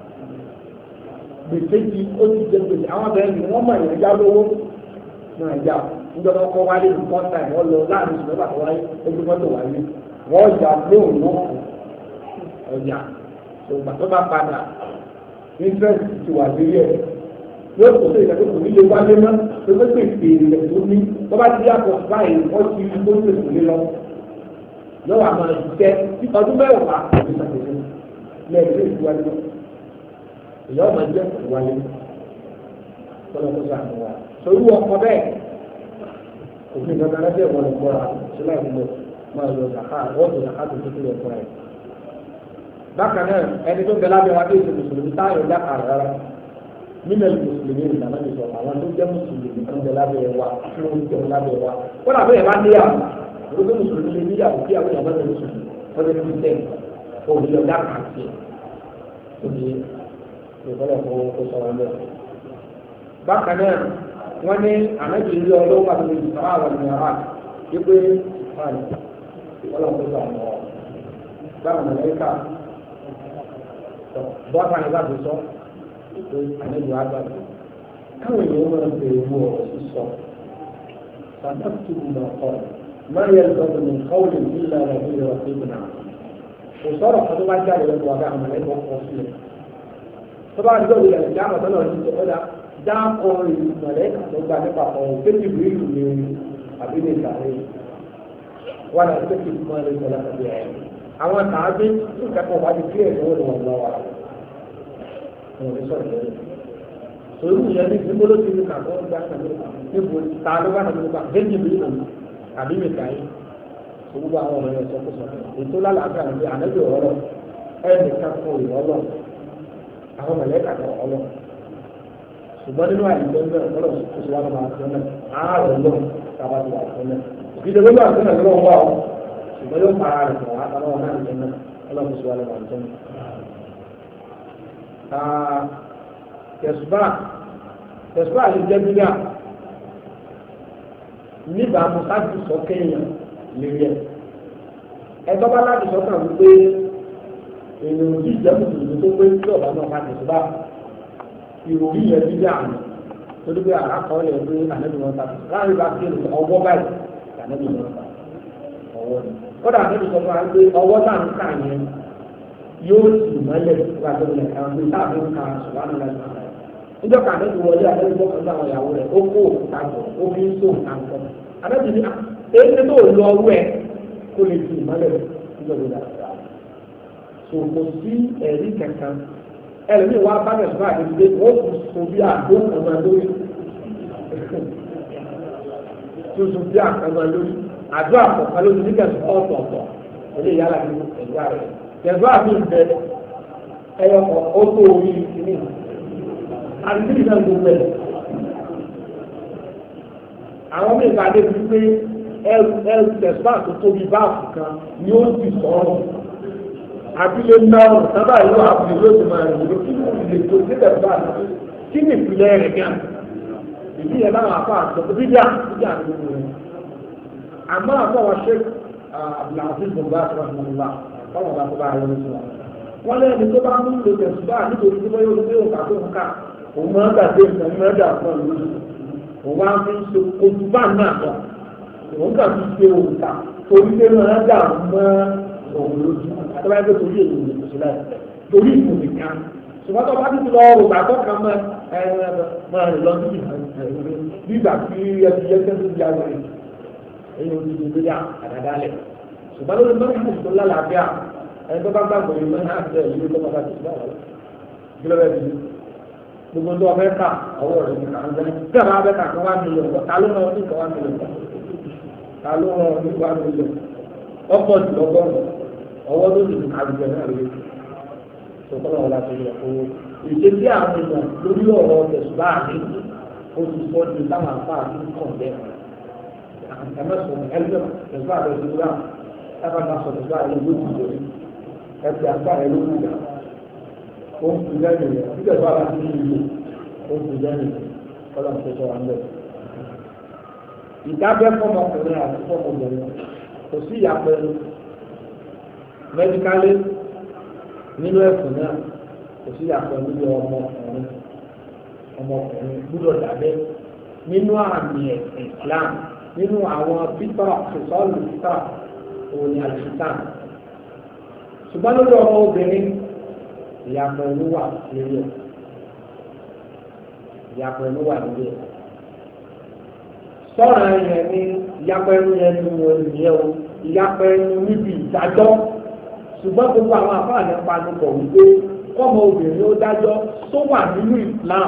gbèsè tí ó ti jẹ gbèsè àwọn abẹ́rẹ́ ni wọ́n mọ̀ ìyẹn já lówó náà já níjọba ọkọ̀ wálé ní kọ́ńtà ẹ̀ wọ́n lọ láàrin ìṣúná bàtà wáyé ojú mọ́tò wáyé wọ́n yà lóhùn náà ọjà ṣùgbọ́n tó bá padà interest ti wà lórí ẹ̀ yóò kó sí ìdájọ́ kò ní lè wálé mọ́ tó fẹ́ pèsè ilẹ̀ tó ní tó bá ti di àpò báyìí wọ́n ti rí tó lè kò lé lọ lọ́wọ́ àmọ́ ìṣiṣẹ́ tí ọdún mẹ́wàá kò ní sàkóso lẹ́yìn tó ti wálé lọ ìyá ọmọ ẹgbẹ́ kò wálé kọ́lọ́kọ́ sàmù wa sórí ọkọ bẹ́ẹ̀ òfin kankan lẹ́sẹ̀ ìwọ̀n ìkọ́ra sílẹ̀ ìlú máa yọ zaka wọ́n tó zaka tó tó lè kọ́ra ẹ̀. bákan náà ẹni tó bẹ lábẹ́ wa tó ṣe mùsùlùmí táyọ̀ dáka rárá mílẹ̀ mùsùlùmí ìlànà ìsọ àwọn tó jẹ́ mùsùlùmí tó ń bẹ lábẹ́ wa tí wọ́n ń jẹ lábẹ́ wa kọ́lá bẹ́ẹ̀ bá níyàwó olóògbé mùsùlùmí lè níyàwó kí àwọn ìyàwó ẹ̀ mùsùlùmí wọ́n ti fi tẹ̀ òbí ọ̀dà kan sí òbí ìfọlọ́fọ́ kó sọ̀rọ̀ lẹ́yìn. bákan náà wọ́n ní ànájú ilé ọlọ́wọ́ àti ìsọ̀rọ̀ àwọn ènìyàn wípé ọlọ́run tó sọ àwọn báwọn mọ̀lẹ́kà bọ́ọ̀tà ní láti sọ pé ànájú àgbàdo káwọn èèyàn máa bèèrè mú ọ̀rọ̀ sísọ sàdáàtú náà kọ́ máa yẹ lọ́dọ̀ ní kọ́wé nílẹ̀ rẹ̀ ní ìrọ̀ sí ìbùnà kò sọ̀rọ̀ kan tó bá jáde lọ́dọ̀ ọ̀gá àwọn mọ̀lẹ́kà ọkọ̀ sílẹ̀ tó bá dé lórí ẹ̀ jáàmù tó náà ní ìjọba dáàkọ ìmọ̀lẹ́kà tó gba nípa ọ̀hún tẹ́tí bí ìlú ní àbílẹ̀ ìkàwé wà láti tẹ́tí fún ẹ̀rọ ìṣẹ̀lẹ̀ àti ẹ̀. àwọn tààbí tó kẹ́kọ̀ọ́ bá ti kí ẹ̀ lọ́wọ́ lọ́wọ́ lọ́wọ́ wọn ní sọ̀rọ̀ lẹ́yìn. sòrò ìyẹn ní ìdíbò ló ti ní kàkọ́ gba níbo ta ló bá nàbí nípa tẹ́tí bí ìlú àbílẹ̀ ìkàwé. gbogbo àwọn ọ̀rọ̀ yẹn sọ́kùsọ ètò lálàáfíà ní ànábì ọ̀rọ̀ ẹnìkan fún ìrọ̀lọ́ àwọn mọ̀lẹ́kà ọ̀rọ̀ ṣùgbọ́n nínú àìsàn náà ọlọ́run kò sí wà lọ́wọ́ àìsàn náà àárọ̀ náà sábà ti wà àìsàn náà ìdílé lọ́wọ́ àìsàn náà lọ́wọ́ wà ó ṣùgbọ́n yóò para rẹ̀ sọ̀rọ̀ àtàwọn náà àìsàn náà ọlọ́run kò sí wà lọ́wọ́ àìsàn náà. tẹ̀sùbá àti jẹ́ bíyà níbàámu sáàtì sọ kéèyàn lérí ẹ̀ ẹ̀tọ́ bá láti sọ kàn wípé èèyàn ò tí ì jẹ́ mùsùlùmí tó pé tí ọ̀bá náà ká tẹ̀sùbá ìròyìn yẹn ti dá àná torí pé àkọ́ yẹn pé ànábì wọn ta láàrin bá kéde ọwọ́ báyìí ànábì wọn ta ọwọ́ ni kódà ànábì sọ fún wa pé ọwọ́ náà ń kà yẹn yóò sì mọ́lẹ̀ nígbà tó lẹ̀ ká pé táàbí ń ka ṣùgbọ́n àná láti máa níjọ́ ká ànábì wọlé ànábì bọ́ pẹ̀lú àwọn ìyàwó rẹ̀ ó kó òkúta jọ ó fi ń tó àǹkọ́ ànábì ní èyí tó lọ ọwọ́ ẹ kó lè fi ìmọ́lẹ̀ níjọ́ tó dára so kò sí ẹ̀rí kankan ẹlẹ́ni wa bá bẹ̀rẹ̀ sọ́ra àti ìdílé wọ́n kò so bí àdó ọmọ lórí tuntun bí àkàmọ́ lórí àdó àkọ́kọ́ lórí nígbà tó ọ̀tọ̀ọ̀tọ̀ eléyìí yálà ní ẹ̀dọ́ rẹ̀ ẹ̀dọ́ àbí ìbẹ ẹ̀yọkọ̀ ó tó orí ìkíní àti ìdílé gbogbo ẹ̀ àwọn mẹ́ta dé fi pé ẹrù tẹ̀síwá tó tóbi báàfù kan ni ó ti sọ̀rọ̀ àbílẹ̀ náà sábà ìlú àbúlé ló ti máa rìn lókè lè tó síbẹ̀ báàfù kí ni ìpìlẹ̀ rẹ̀ gan ìdí yẹn láwọn afọ àtọ́ bíjà ní gbogbo rẹ̀ àmọ́ àfọ wa ṣe Abdulaziz bọ̀gbà àtúrọ̀mọ̀lá fọwọ́n bá tó bá yọ lóṣù wa wọ́n lẹ́yìn tó bá mú lò tẹ̀síwá nítorí tó bá yọ lóṣù òǹkà tó ń ká òun máa ń gbàgbé nǹkan ní mẹ́ta fún ọ lóṣù òun wá fi ń ṣe ojú bá náà lọ òun kà fi ṣe òǹkà torí pé máa dà mọ́ òun lójú àtàwọn ẹgbẹ́ torí èyí ní oṣù láì torí ìmọ̀ nìkan ṣùgbọ́n tó bá ti lọ òǹkà tó kàn máa rìn lọ sí ìgbà tí ẹbí ẹgbẹ́ tó di àwọn èyí ò ti di ìgbéyà àdàdálẹ̀ ṣùgbọ́n lórí mọ́tò tó lálàáfíà ẹni tó bá gbàgbọ́ yìí mọ́tò àti ẹ̀yìn ló tó bá ti ṣùgbọ́n àwọn ìgbélé bẹ́ẹ̀ ti gbogbo tó ọbẹ̀ ká ọwọ́ rẹ̀ ní kàn án tí àwọn abẹ́ kà kán wá mílíọ̀nù kọ́ ta ló rán ní kàn wá mílíọ̀nù ta ló rán ní wá mílíọ̀nù ọ̀pọ̀ jù lọ́gọ́rùn ọwọ́ ló sì ká àwùjọ náà rí sọkọlọ wọn láti rí ọkọ ìṣe tí àwọn èèyàn lórí ọ̀rọ̀ tẹ̀sùbá àmì ó ti sọ ní táwọn afá àti kàn bẹ́ẹ̀ ẹ̀mẹ́sùn ẹ̀lẹ́dẹ̀ tẹ̀sùbá àti tẹ̀sùbá tábà bá sọ tẹ̀sùbá àti ìlú ti lórí ẹ̀sìn afá ẹ̀ ló wù dá ó ń fi lẹ́nu rẹ̀ bí tẹ̀sùbá àti ìlú ó ń fi lẹ́nu rẹ̀ kọ́lá ń tẹ̀sọ̀ wà ń bẹ̀. ìdábẹ́ fọmọkùnrin àti fọmọbìnrin kò sí ìyàpẹ̀rù mẹ́díkálì nínú ẹ̀sùn náà kò sí ìyàpẹ̀rù ní ọmọkùnrin gbúdọ̀ dábẹ́ nínú àmì ẹ̀sìn Islam nínú àwọn pítọ̀ ṣùsọ́ọ̀lù pítọ̀ òun ni àlùfíà ṣùgbọ́n lórí ọmọ obìnrin ìyàpọ̀ ẹnu wà lórí ẹ̀ ìyàpọ̀ ẹnu wà lórí ẹ̀ sọ̀rọ̀ ẹ̀yẹ ní ìyàpọ̀ ẹnu yẹn ní wọn nìyẹn o ìyàpọ̀ ẹnu níbi ìdájọ́ ṣùgbọ́n gbogbo àwọn àfáàní panupọ̀ wípé kọ́mọ obìnrin ó dájọ́ tó wà nínú Islam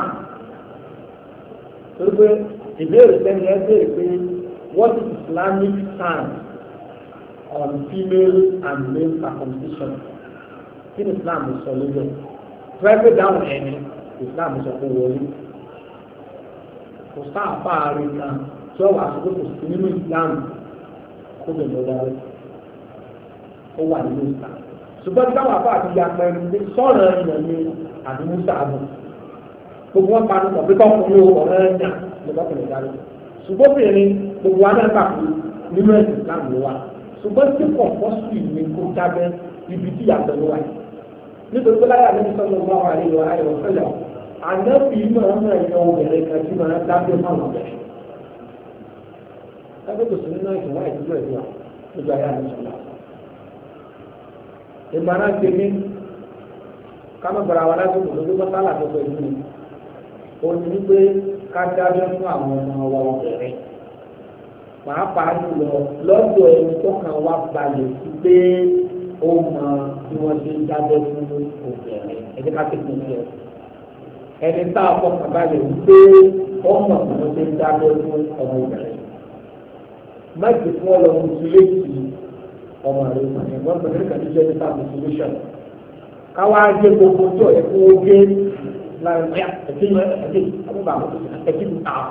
torí pé ìbéèrè sẹ́ni ẹ béèrè pé what is Islamic stance on female and male circumcision kí ni Islam sọ lórí ẹ̀ private down ẹni Islam sọ fún wọlé kò sáàpá àárín kan tí ó wà sókè kò sí nínú Islam kó lè lọ dáre ó wà nínú Islam ṣùgbọ́n táwọn àbá àti ìyàpọ̀ ẹni sọ̀rọ̀ ẹ̀yàn ní àdúgbò ààbò gbogbo wọn panu pọ̀ pé kọ́kùnrin ọ̀rọ̀ ẹ̀yàn ló bá tẹ̀lé dáre ṣùgbọ́n obìnrin gbogbo wa náà kàkú nínú ẹ̀sìn Islam ló wà ṣùgbọ́n tí kọ̀ǹpọ́sì ni kó dábẹ́ ibi tí ìyàtọ̀ ló wà nítorí pé láyà ní sọ́nà ọmọ àwọn àlejò ayọ̀ fẹ́lẹ̀ ànábì máa ń rìn ẹ̀yàn obìnrin kan tí máa ń dábẹ́ fáwọn ọ̀bẹ̀rẹ̀ lábẹ́ kò sí nínú ìtàn wáyé ìdúró ẹ̀dùn lójú ayé àlejò sọ̀rọ̀ ìmọ̀ràn tèmi kámọ́ gbọ́dọ̀ àwọn aláṣẹ́kù lójú mọ́sálà tó pẹ̀lú mi ó ní wípé ká dábẹ́ fún àwọn ọmọ wa obìnrin pàápàá jùlọ lọ́dọ̀ ẹni tó kàn wá balẹ̀ sí pé ó mọ bí wọ́n ṣe ń dábẹ́ fún obìnrin ẹni ká tètè ní ẹ ẹni tá a fọkàn balẹ̀ wípé ó mọ bí wọ́n ṣe ń dábẹ́ fún ọmọ obìnrin má jẹ́ fún ọlọ́run mùsùlùmí ọmọ rẹ̀ wọ́n bẹ̀rẹ̀ kàdí jẹ́ nípa mùsùlùmí káwá jẹ́ gbogbo tó ẹ̀ fún ogé láàrin ẹ̀kí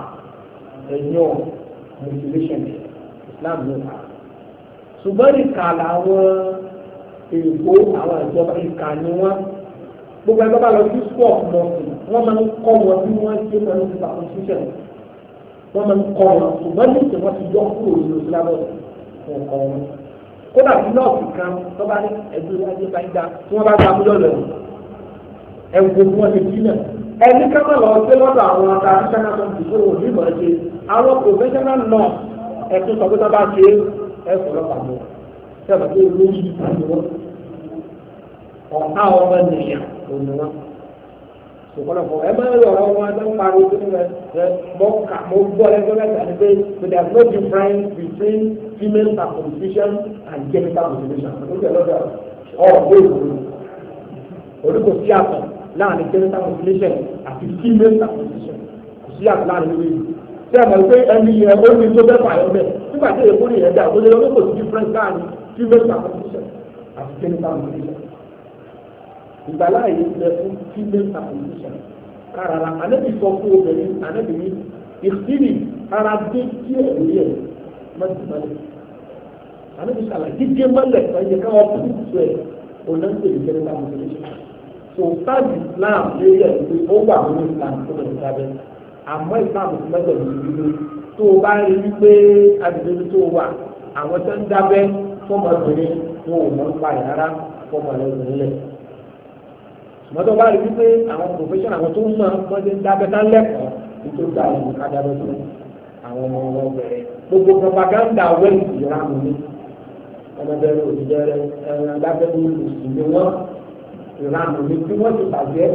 motivation Islam ló fà ṣùgbọ́n ìka làwọn èèkó àwọn ìjọba ìka ni wọ́n gbogbo ẹgbẹ́ bá lọ sí sport lọ́sì wọ́n máa ń kọ́ wọn bí wọ́n ṣe máa ń ṣe circumcision wọ́n máa ń kọ́ wọn ṣùgbọ́n ní ìṣe wọ́n ti yọ kúrò nínú syllabus wọn kọ́ wọn kódà bí nọ́ọ̀sì kan tó bá ní ẹgbẹ́ ajé bá ń dá tí wọ́n bá gbà múlò lẹ́nu ẹ̀wù gbogbo wọn ti jí náà ẹni ká má lọ sí lọ́dọ̀ àwọn traditional country tó wò ní ìmọ̀ ṣe àwọn professional nurse ẹ̀sùn sọ pé tó bá ṣe ẹ̀fọ́ lọ́pàá mọ́ sẹ́wọ̀n tó lórí ìpàdé wọn ọ̀tá ọmọ ènìyàn òní wọn. Ṣùgbọ́n ẹ máa ń lọ ọ̀rọ̀ wọn ẹgbẹ́ ń pariwo tó ní rẹ̀ mo gbọ́ ẹgbẹ́ mẹ́ta ni pé there is no difference between female circumcision and genital mutilation. Lókè lọ́dọ̀ ọ̀gbẹ́ ìwòrán orúkọ sí àtọ̀ láàrin genital mutilation àti female circumcision kò sí àtọ̀ láàrin lórí ìlú. Ṣé ẹ mọ̀ pé ẹni yẹn ó ní tó bẹ́ẹ̀ fàyọ́ bẹ́ẹ̀ nígbà tí èèkó ní ẹ̀dá ó lé lọ́wọ́ kò sí difference láàrin female circumcision àti genital mutilation. Ìgbàláyé ilẹ̀ fún female circumcision kárara anábì sọ fún obìnrin anábì ní ìfìlì ara dé díẹ̀ lórí ẹ̀ mọ́tìmọ́lẹ̀ anábì sàlà dídé mọ́lẹ̀ ẹ̀yẹ káwọn fún ìtú ẹ̀ onáńtẹ̀ genital mutilation. So sáàbì Islam lórí ẹ̀ pé ó wà nínú Islam tó lè dábẹ́ àmọ́ Islam ti mẹ́jọ lórí wípé tó o bá rí wípé agbègbè tó wà àwọn tó ń dábẹ́ fọmọbìnrin wọn ò mọ̀ ń pa ìrara fọmọbìnrin lẹ̀. Mọ́tò bá rí wípé àwọn professional àwọn tó ń mọ̀ wọ́n ti ń dábẹ́ tán lẹ́kọ̀ọ́ nítorí àwọn kájábẹ́ tó àwọn ọmọ wọn bẹ̀rẹ̀ gbogbo propaganda wẹ́ẹ̀sì ìranù ni ọmọbìnrin òṣìṣẹ́ adábẹ́ ní ìlú wọn ìranù ni tí wọ́n ti bàjẹ́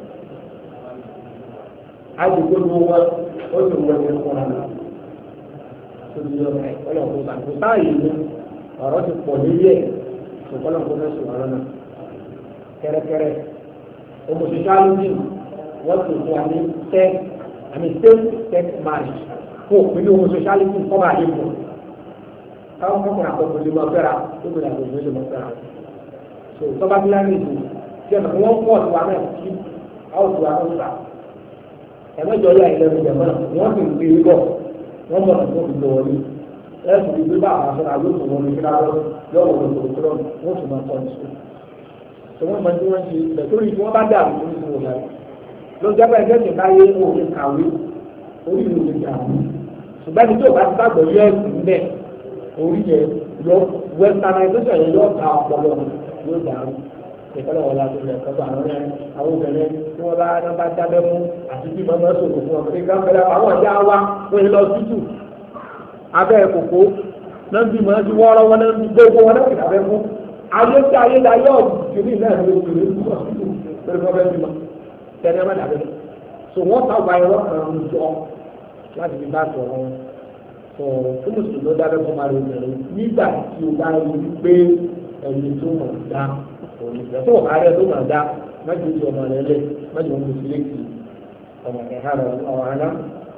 àdúgbò ní wọn ó sì wọ́n ní fúnra náà tó ti yọ ọlọ́pàá sàkó táyì ní ọ̀rọ̀ ti pọ̀ lórí ẹ̀ ṣùgbọ́n ọlọ́pàá náà sì wọ́n lọ́nà kẹ́rẹ́kẹ́rẹ́ homosexuality wọ́n ti fún wa ní same-sex marriage fún òpin homosexuality kọ́ba àdébò káwọn kọ́kùnrin àkọ́kọ́ lè máa fẹ́ra tó gbé àgbègbè lè máa fẹ́ra so tọ́ba bí láyé ìlú tí ẹ̀nà wọ́n pọ̀ sí wa náà kí àwọn òṣùwà náà sà ẹ̀mẹ́jọ yà ìlẹ́nu ìjẹ̀mọ́ wọ́n sì ń gbé e bọ̀ wọ́n mọ̀ ní fún ìlú wọlé ẹ̀sùn ìgbé bá àwọn afẹ́ra yóò tún wọn ní kíláàrọ̀ yóò wọ̀ lọ́sọ̀rọ̀ wọ́n tún máa tọ́ ní sùn wọ́n mọ̀ tí wọ́n ṣe lẹ́tọ́rí tí wọ́n bá dà wọ́n ní ìwọ̀n láyé ló jábọ̀ ẹgbẹ́ tí káyé òye kàwé orí ìlú ti dàrú ṣùgbọ́n ní tí ò bá ti gbàgbọ́ yọ ẹ̀sìn níbẹ̀ orí yẹ yọ westernization yẹ yọ ta ọpọlọ yóò dàrú ìfẹ́lẹ́ wọn láti lẹ̀ kọ́tọ̀ àwọn obìnrin tí wọ́n bá dábẹ́ fún àti bí mọ́mọ́ sọ̀rọ̀ fún ọmọdé gáfẹ́lẹ́ àwọn ọ̀dá wa wọ́n yẹ lọ tútù abẹ́ kòkó náà bí mọ́ ti wọ́ọ́rọ́ wọn náà gbogbo wọn náà fi dàbẹ́ fún ayé tí ayé la yọ ìdílé náà ló ti rí lórí fún ọbẹ̀ bímọ tẹ́lẹ̀ ọmọ dàbẹ̀ so wọ́n sábà ẹ̀rọ kan ń jọ láti fi bá sọ̀rọ̀ wọn sọ fún mùsùlùmí ló dábẹ́ fún máa lóbìnrin nígbà tí o bá rí pé ẹni tó mọ̀ dá òní ìgbà tó wà rẹ̀ tó mọ̀ dá májú ti ọmọ rẹ̀ lẹ̀ májú wọn kò lè kí ọmọ ẹ̀há rẹ̀ ọ̀rọ̀ àná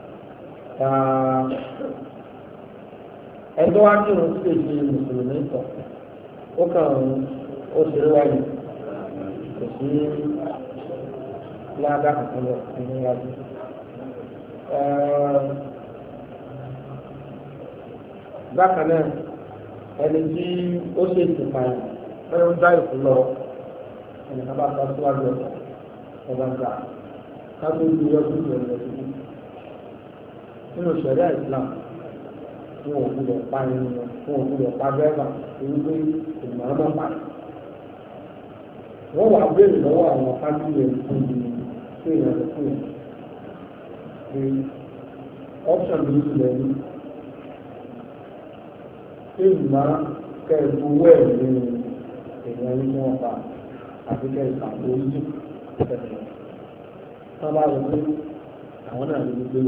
ẹjọ́ wá kí wọn sì ṣe mùsùlùmí tọ̀ ó kàn ó ṣeré wáyé kò sí ládàá kankan lọ nínú wájú. Bákan náà ẹni tí ó ṣe ìsìnkàyà bẹ́ẹ̀ ń dá ìkú lọ ẹni ká bá sọ síwájú ọba gbà ká tó di ọdún ìrìn ẹ̀sìn nínú ṣẹ̀ríà Islam wọn ò gbúdọ̀ pa ẹni wọn ò gbúdọ̀ pa bẹ́ẹ̀bà èyí pé ìmọ̀ ọmọ pa wọ́n wà béèrè lọ́wọ́ àwọn fámìlì ẹ̀ fún mi pé ìrìn fún yẹn pé option ló ti lẹ́nu pé ìmọ̀ kẹ́ẹ̀kú wẹ̀ ní èèyàn ní wọ́n pa àti kẹ́ẹ̀kú àpòyí tẹ̀lé wọ́n bá rẹ̀ pé àwọn náà lè gbé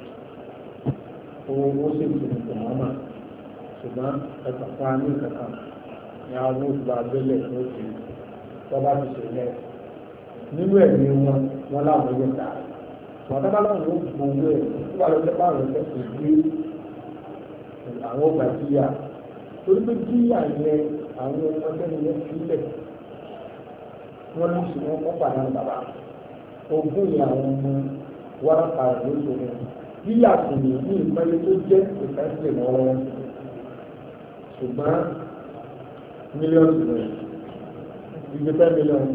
owó sì ti nìkan mọ́mà ṣùgbọ́n ẹ̀ka fún wa ní kankan ní àwọn olùgbà abẹ́lẹ̀ tó ti wọ́n bá ti ṣẹlẹ̀ nínú ẹ̀mí wọn láwọn yóò dá wọn dábàá láwọn yóò gbowó ẹ̀ tó wà lọ́sẹ̀ báwọn ẹ̀fẹ́ kò gbé àwọn ọgbà jíyà torí pé jíyà yẹn àwọn ọmọdé yẹn sílẹ̀ wọ́n lù sí wọn kọ́ pàdánù bàbá ogún ni àwọn ọmọ wárápá rẹ̀ lóṣù rẹ̀ jíyà sì ní ìpele tó jẹ́ ìfẹ́sílẹ̀ lọ́wọ́ ṣùgbọ́n mílíọ̀nù rẹ̀ ìgbé 10 mílíọ̀nù.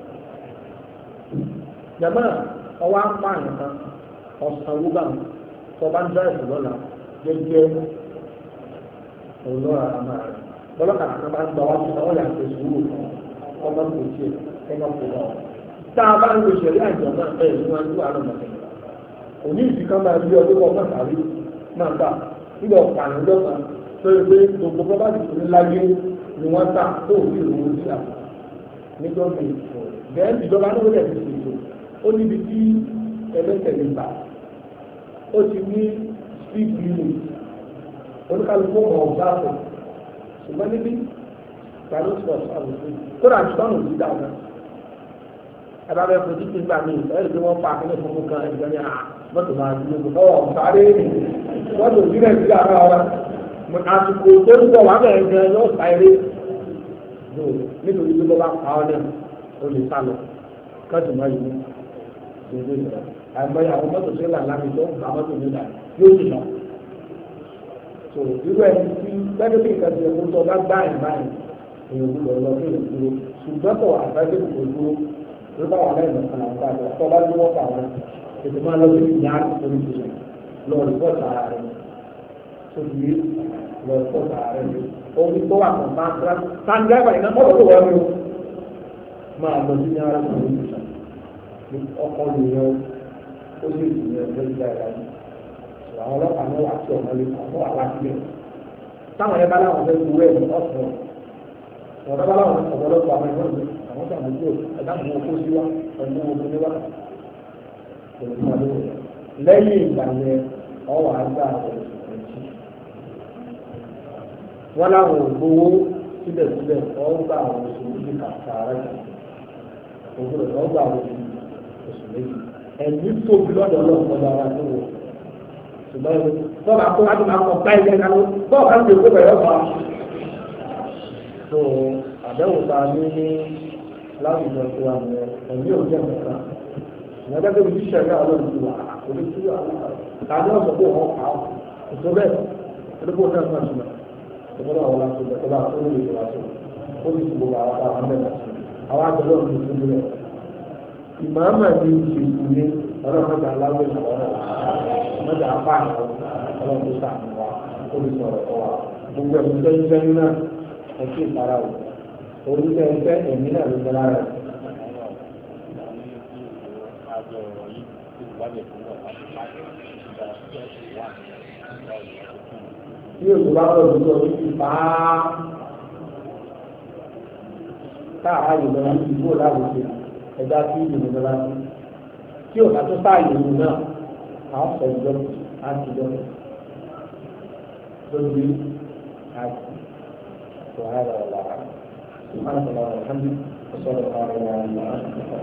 Jàmbá ọwọ́ apá nǹkan ọ̀sán wúgbà tó bá ń dráìfù lọ́la jẹ́jẹ́ olóra àmà rẹ̀. Bọ́lọ́kà kan bá ń gba wájú náà wọ́n yà pé sùúrù fún ọmọ kò tiẹ̀ ẹ̀ka kò lọ. Tá a bá ń lo ìṣẹ̀lẹ̀ àjọ náà ẹ̀ níwájú àrùn mọ̀tẹ́. Òní ìdíkan máa bí ọdún kan máa tàbí máa gbà nígbà ọ̀pààyàn lọ́sàn tó yẹ pé gbogbo bọ́bá ti tún láyé ni wọ́n tà tó òfin ìròyìn sí àpò nígbà míì bẹ́ẹ̀ ìjọba náà lè fi ṣètò ó níbi tí ẹlẹ́sẹ̀ lè gbà ó ti ní speed limit oníkàlùkù ọmọ ọ̀gá àpò ṣùgbọ́n níbi ìgbàlódé ọ̀sán àwòrán kódà àtúntàn ò sí dáadáa abábẹ́ fojú tí gbà mí ẹ̀rí tí wọ́n pa akẹ́lẹ́ funfun kan ẹ̀jẹ̀ ní mọ́tò máa dúró kó lọ́wọ́ sáré mọ́tò sí nàìjíríà náà wá àsìkò tó ń bọ̀ wá bẹ̀rẹ̀ gan yóò sáré nítorí pé bọ́ bá pa ọ́ náà ó lè sá lọ káàtó máa yìí gbogbo ìgbà àìmọye àwọn mọ́tò sí là láti tó ń gba mọ́tò nígbà yóò sì lọ. tó irú ẹni tí gbẹ́dẹ́ bí ìkàtí ẹ̀kọ́ tó bá gbá ẹ̀ báyìí èèyàn gbọ́dọ̀ lọ sí ìdúró ṣùgbọ́n tó àgbájé kò dúró ló bá wà lẹ́yìn ọ̀kan àwọn bá tó bá dúró pa wọn ètò máa lọ sí ìyá àtúntò ìṣẹ̀lẹ̀ lọ rìpọ́tì ara rẹ̀ tó di lọ rìpọ́tì ara rẹ̀ omi tó wà kàn máa gbá sáńdẹ́gbà iná mọ́tò tó wọ́n mi máa lọ sí ìyá àtúntò ìṣẹ̀lẹ̀ ọkọ̀ nìyẹn ó sì ìyẹn ẹgbẹ́ ìgbà ìlà yìí àwọn ọlọ́pàá náà wà sí ọ̀nà lè kọ́ wà láti bẹ̀ táwọn ẹ bá láwọn fẹ́ gbowó ẹ̀ ọ̀sán ọ̀dọ́ bá láwọn ọ̀pọ̀lọpọ̀ àwọn ẹ̀fọ́ ìgbẹ́ àwọn sàmójú ẹ̀dá àwọn okó sí wa pẹ̀lú ogun níwá pẹ̀lú àlọ́ lẹ́yìn ìgbà yẹn ọwọ́ àgbà rẹ̀ ẹ̀jì wọ́n láwọn ògbówó síbẹ̀síbẹ̀ ọgbà àwọn oṣù méjì kàkà rẹ̀ ògbó rẹ̀ ọgbà àwọn oṣù méjì ẹ̀mí tóbi lọ́dọ̀ ọlọ́ọ̀kọ́dọ̀ ara tó wọ̀ ṣùgbọ́n bọ́ọ̀bù àkó wájú máa kọ̀ ká ilé ẹ̀ka ló bọ́ọ̀bù àti èkó bẹ̀rẹ̀ ọ̀fà tó àbẹ̀wò ta ní láwùjọ tó wà ní ẹ̀mí ò jẹ́ nǹkan ìyẹn gẹ́gẹ́ bí ṣíṣe ẹ̀yà ọlọ́run ti wà òbí tí tàbí ọ̀sọ̀ pé wọ́n kà ó ètò bẹ́ẹ̀ ẹ̀dẹ́gbò náà náà ṣùgbọ́n ìgbọ́dọ̀ àwọn aláṣọ ìgbẹ́ bá tó lè wá sí ó sì gbogbo àwọn àwọn mẹ́ta sí àwọn àjọyọ̀ ọ̀run tó ń bẹ̀rẹ̀ ìmọ̀ọ́mọ̀ ní ìṣègùn ní ọlọ́mọdé aláwọ̀ ìṣàwọ̀ mọ́jà apá àwọn ọlọ́mọdé sàmì wa ó lè sọ̀rọ̀ ọ wa gbogbo ẹ̀mí sẹ́yìn náà ẹ̀kí ìpara o orúkọ ẹ̀fẹ́ ẹ̀mí náà ló gbẹ́lá rẹ̀. Tí òṣù bá lọ sí orí ti pa á táà yìí lọ sí ìbò láwùjọ ẹ̀dá sí ìlú ní lọ́la tí ò bá tó sáàyè ìlú náà a ó sọ ìjọ àti ìjọ lórí àti wàhálà ọ̀la سبحانك اللهم وبحمدك وصلى الله على محمد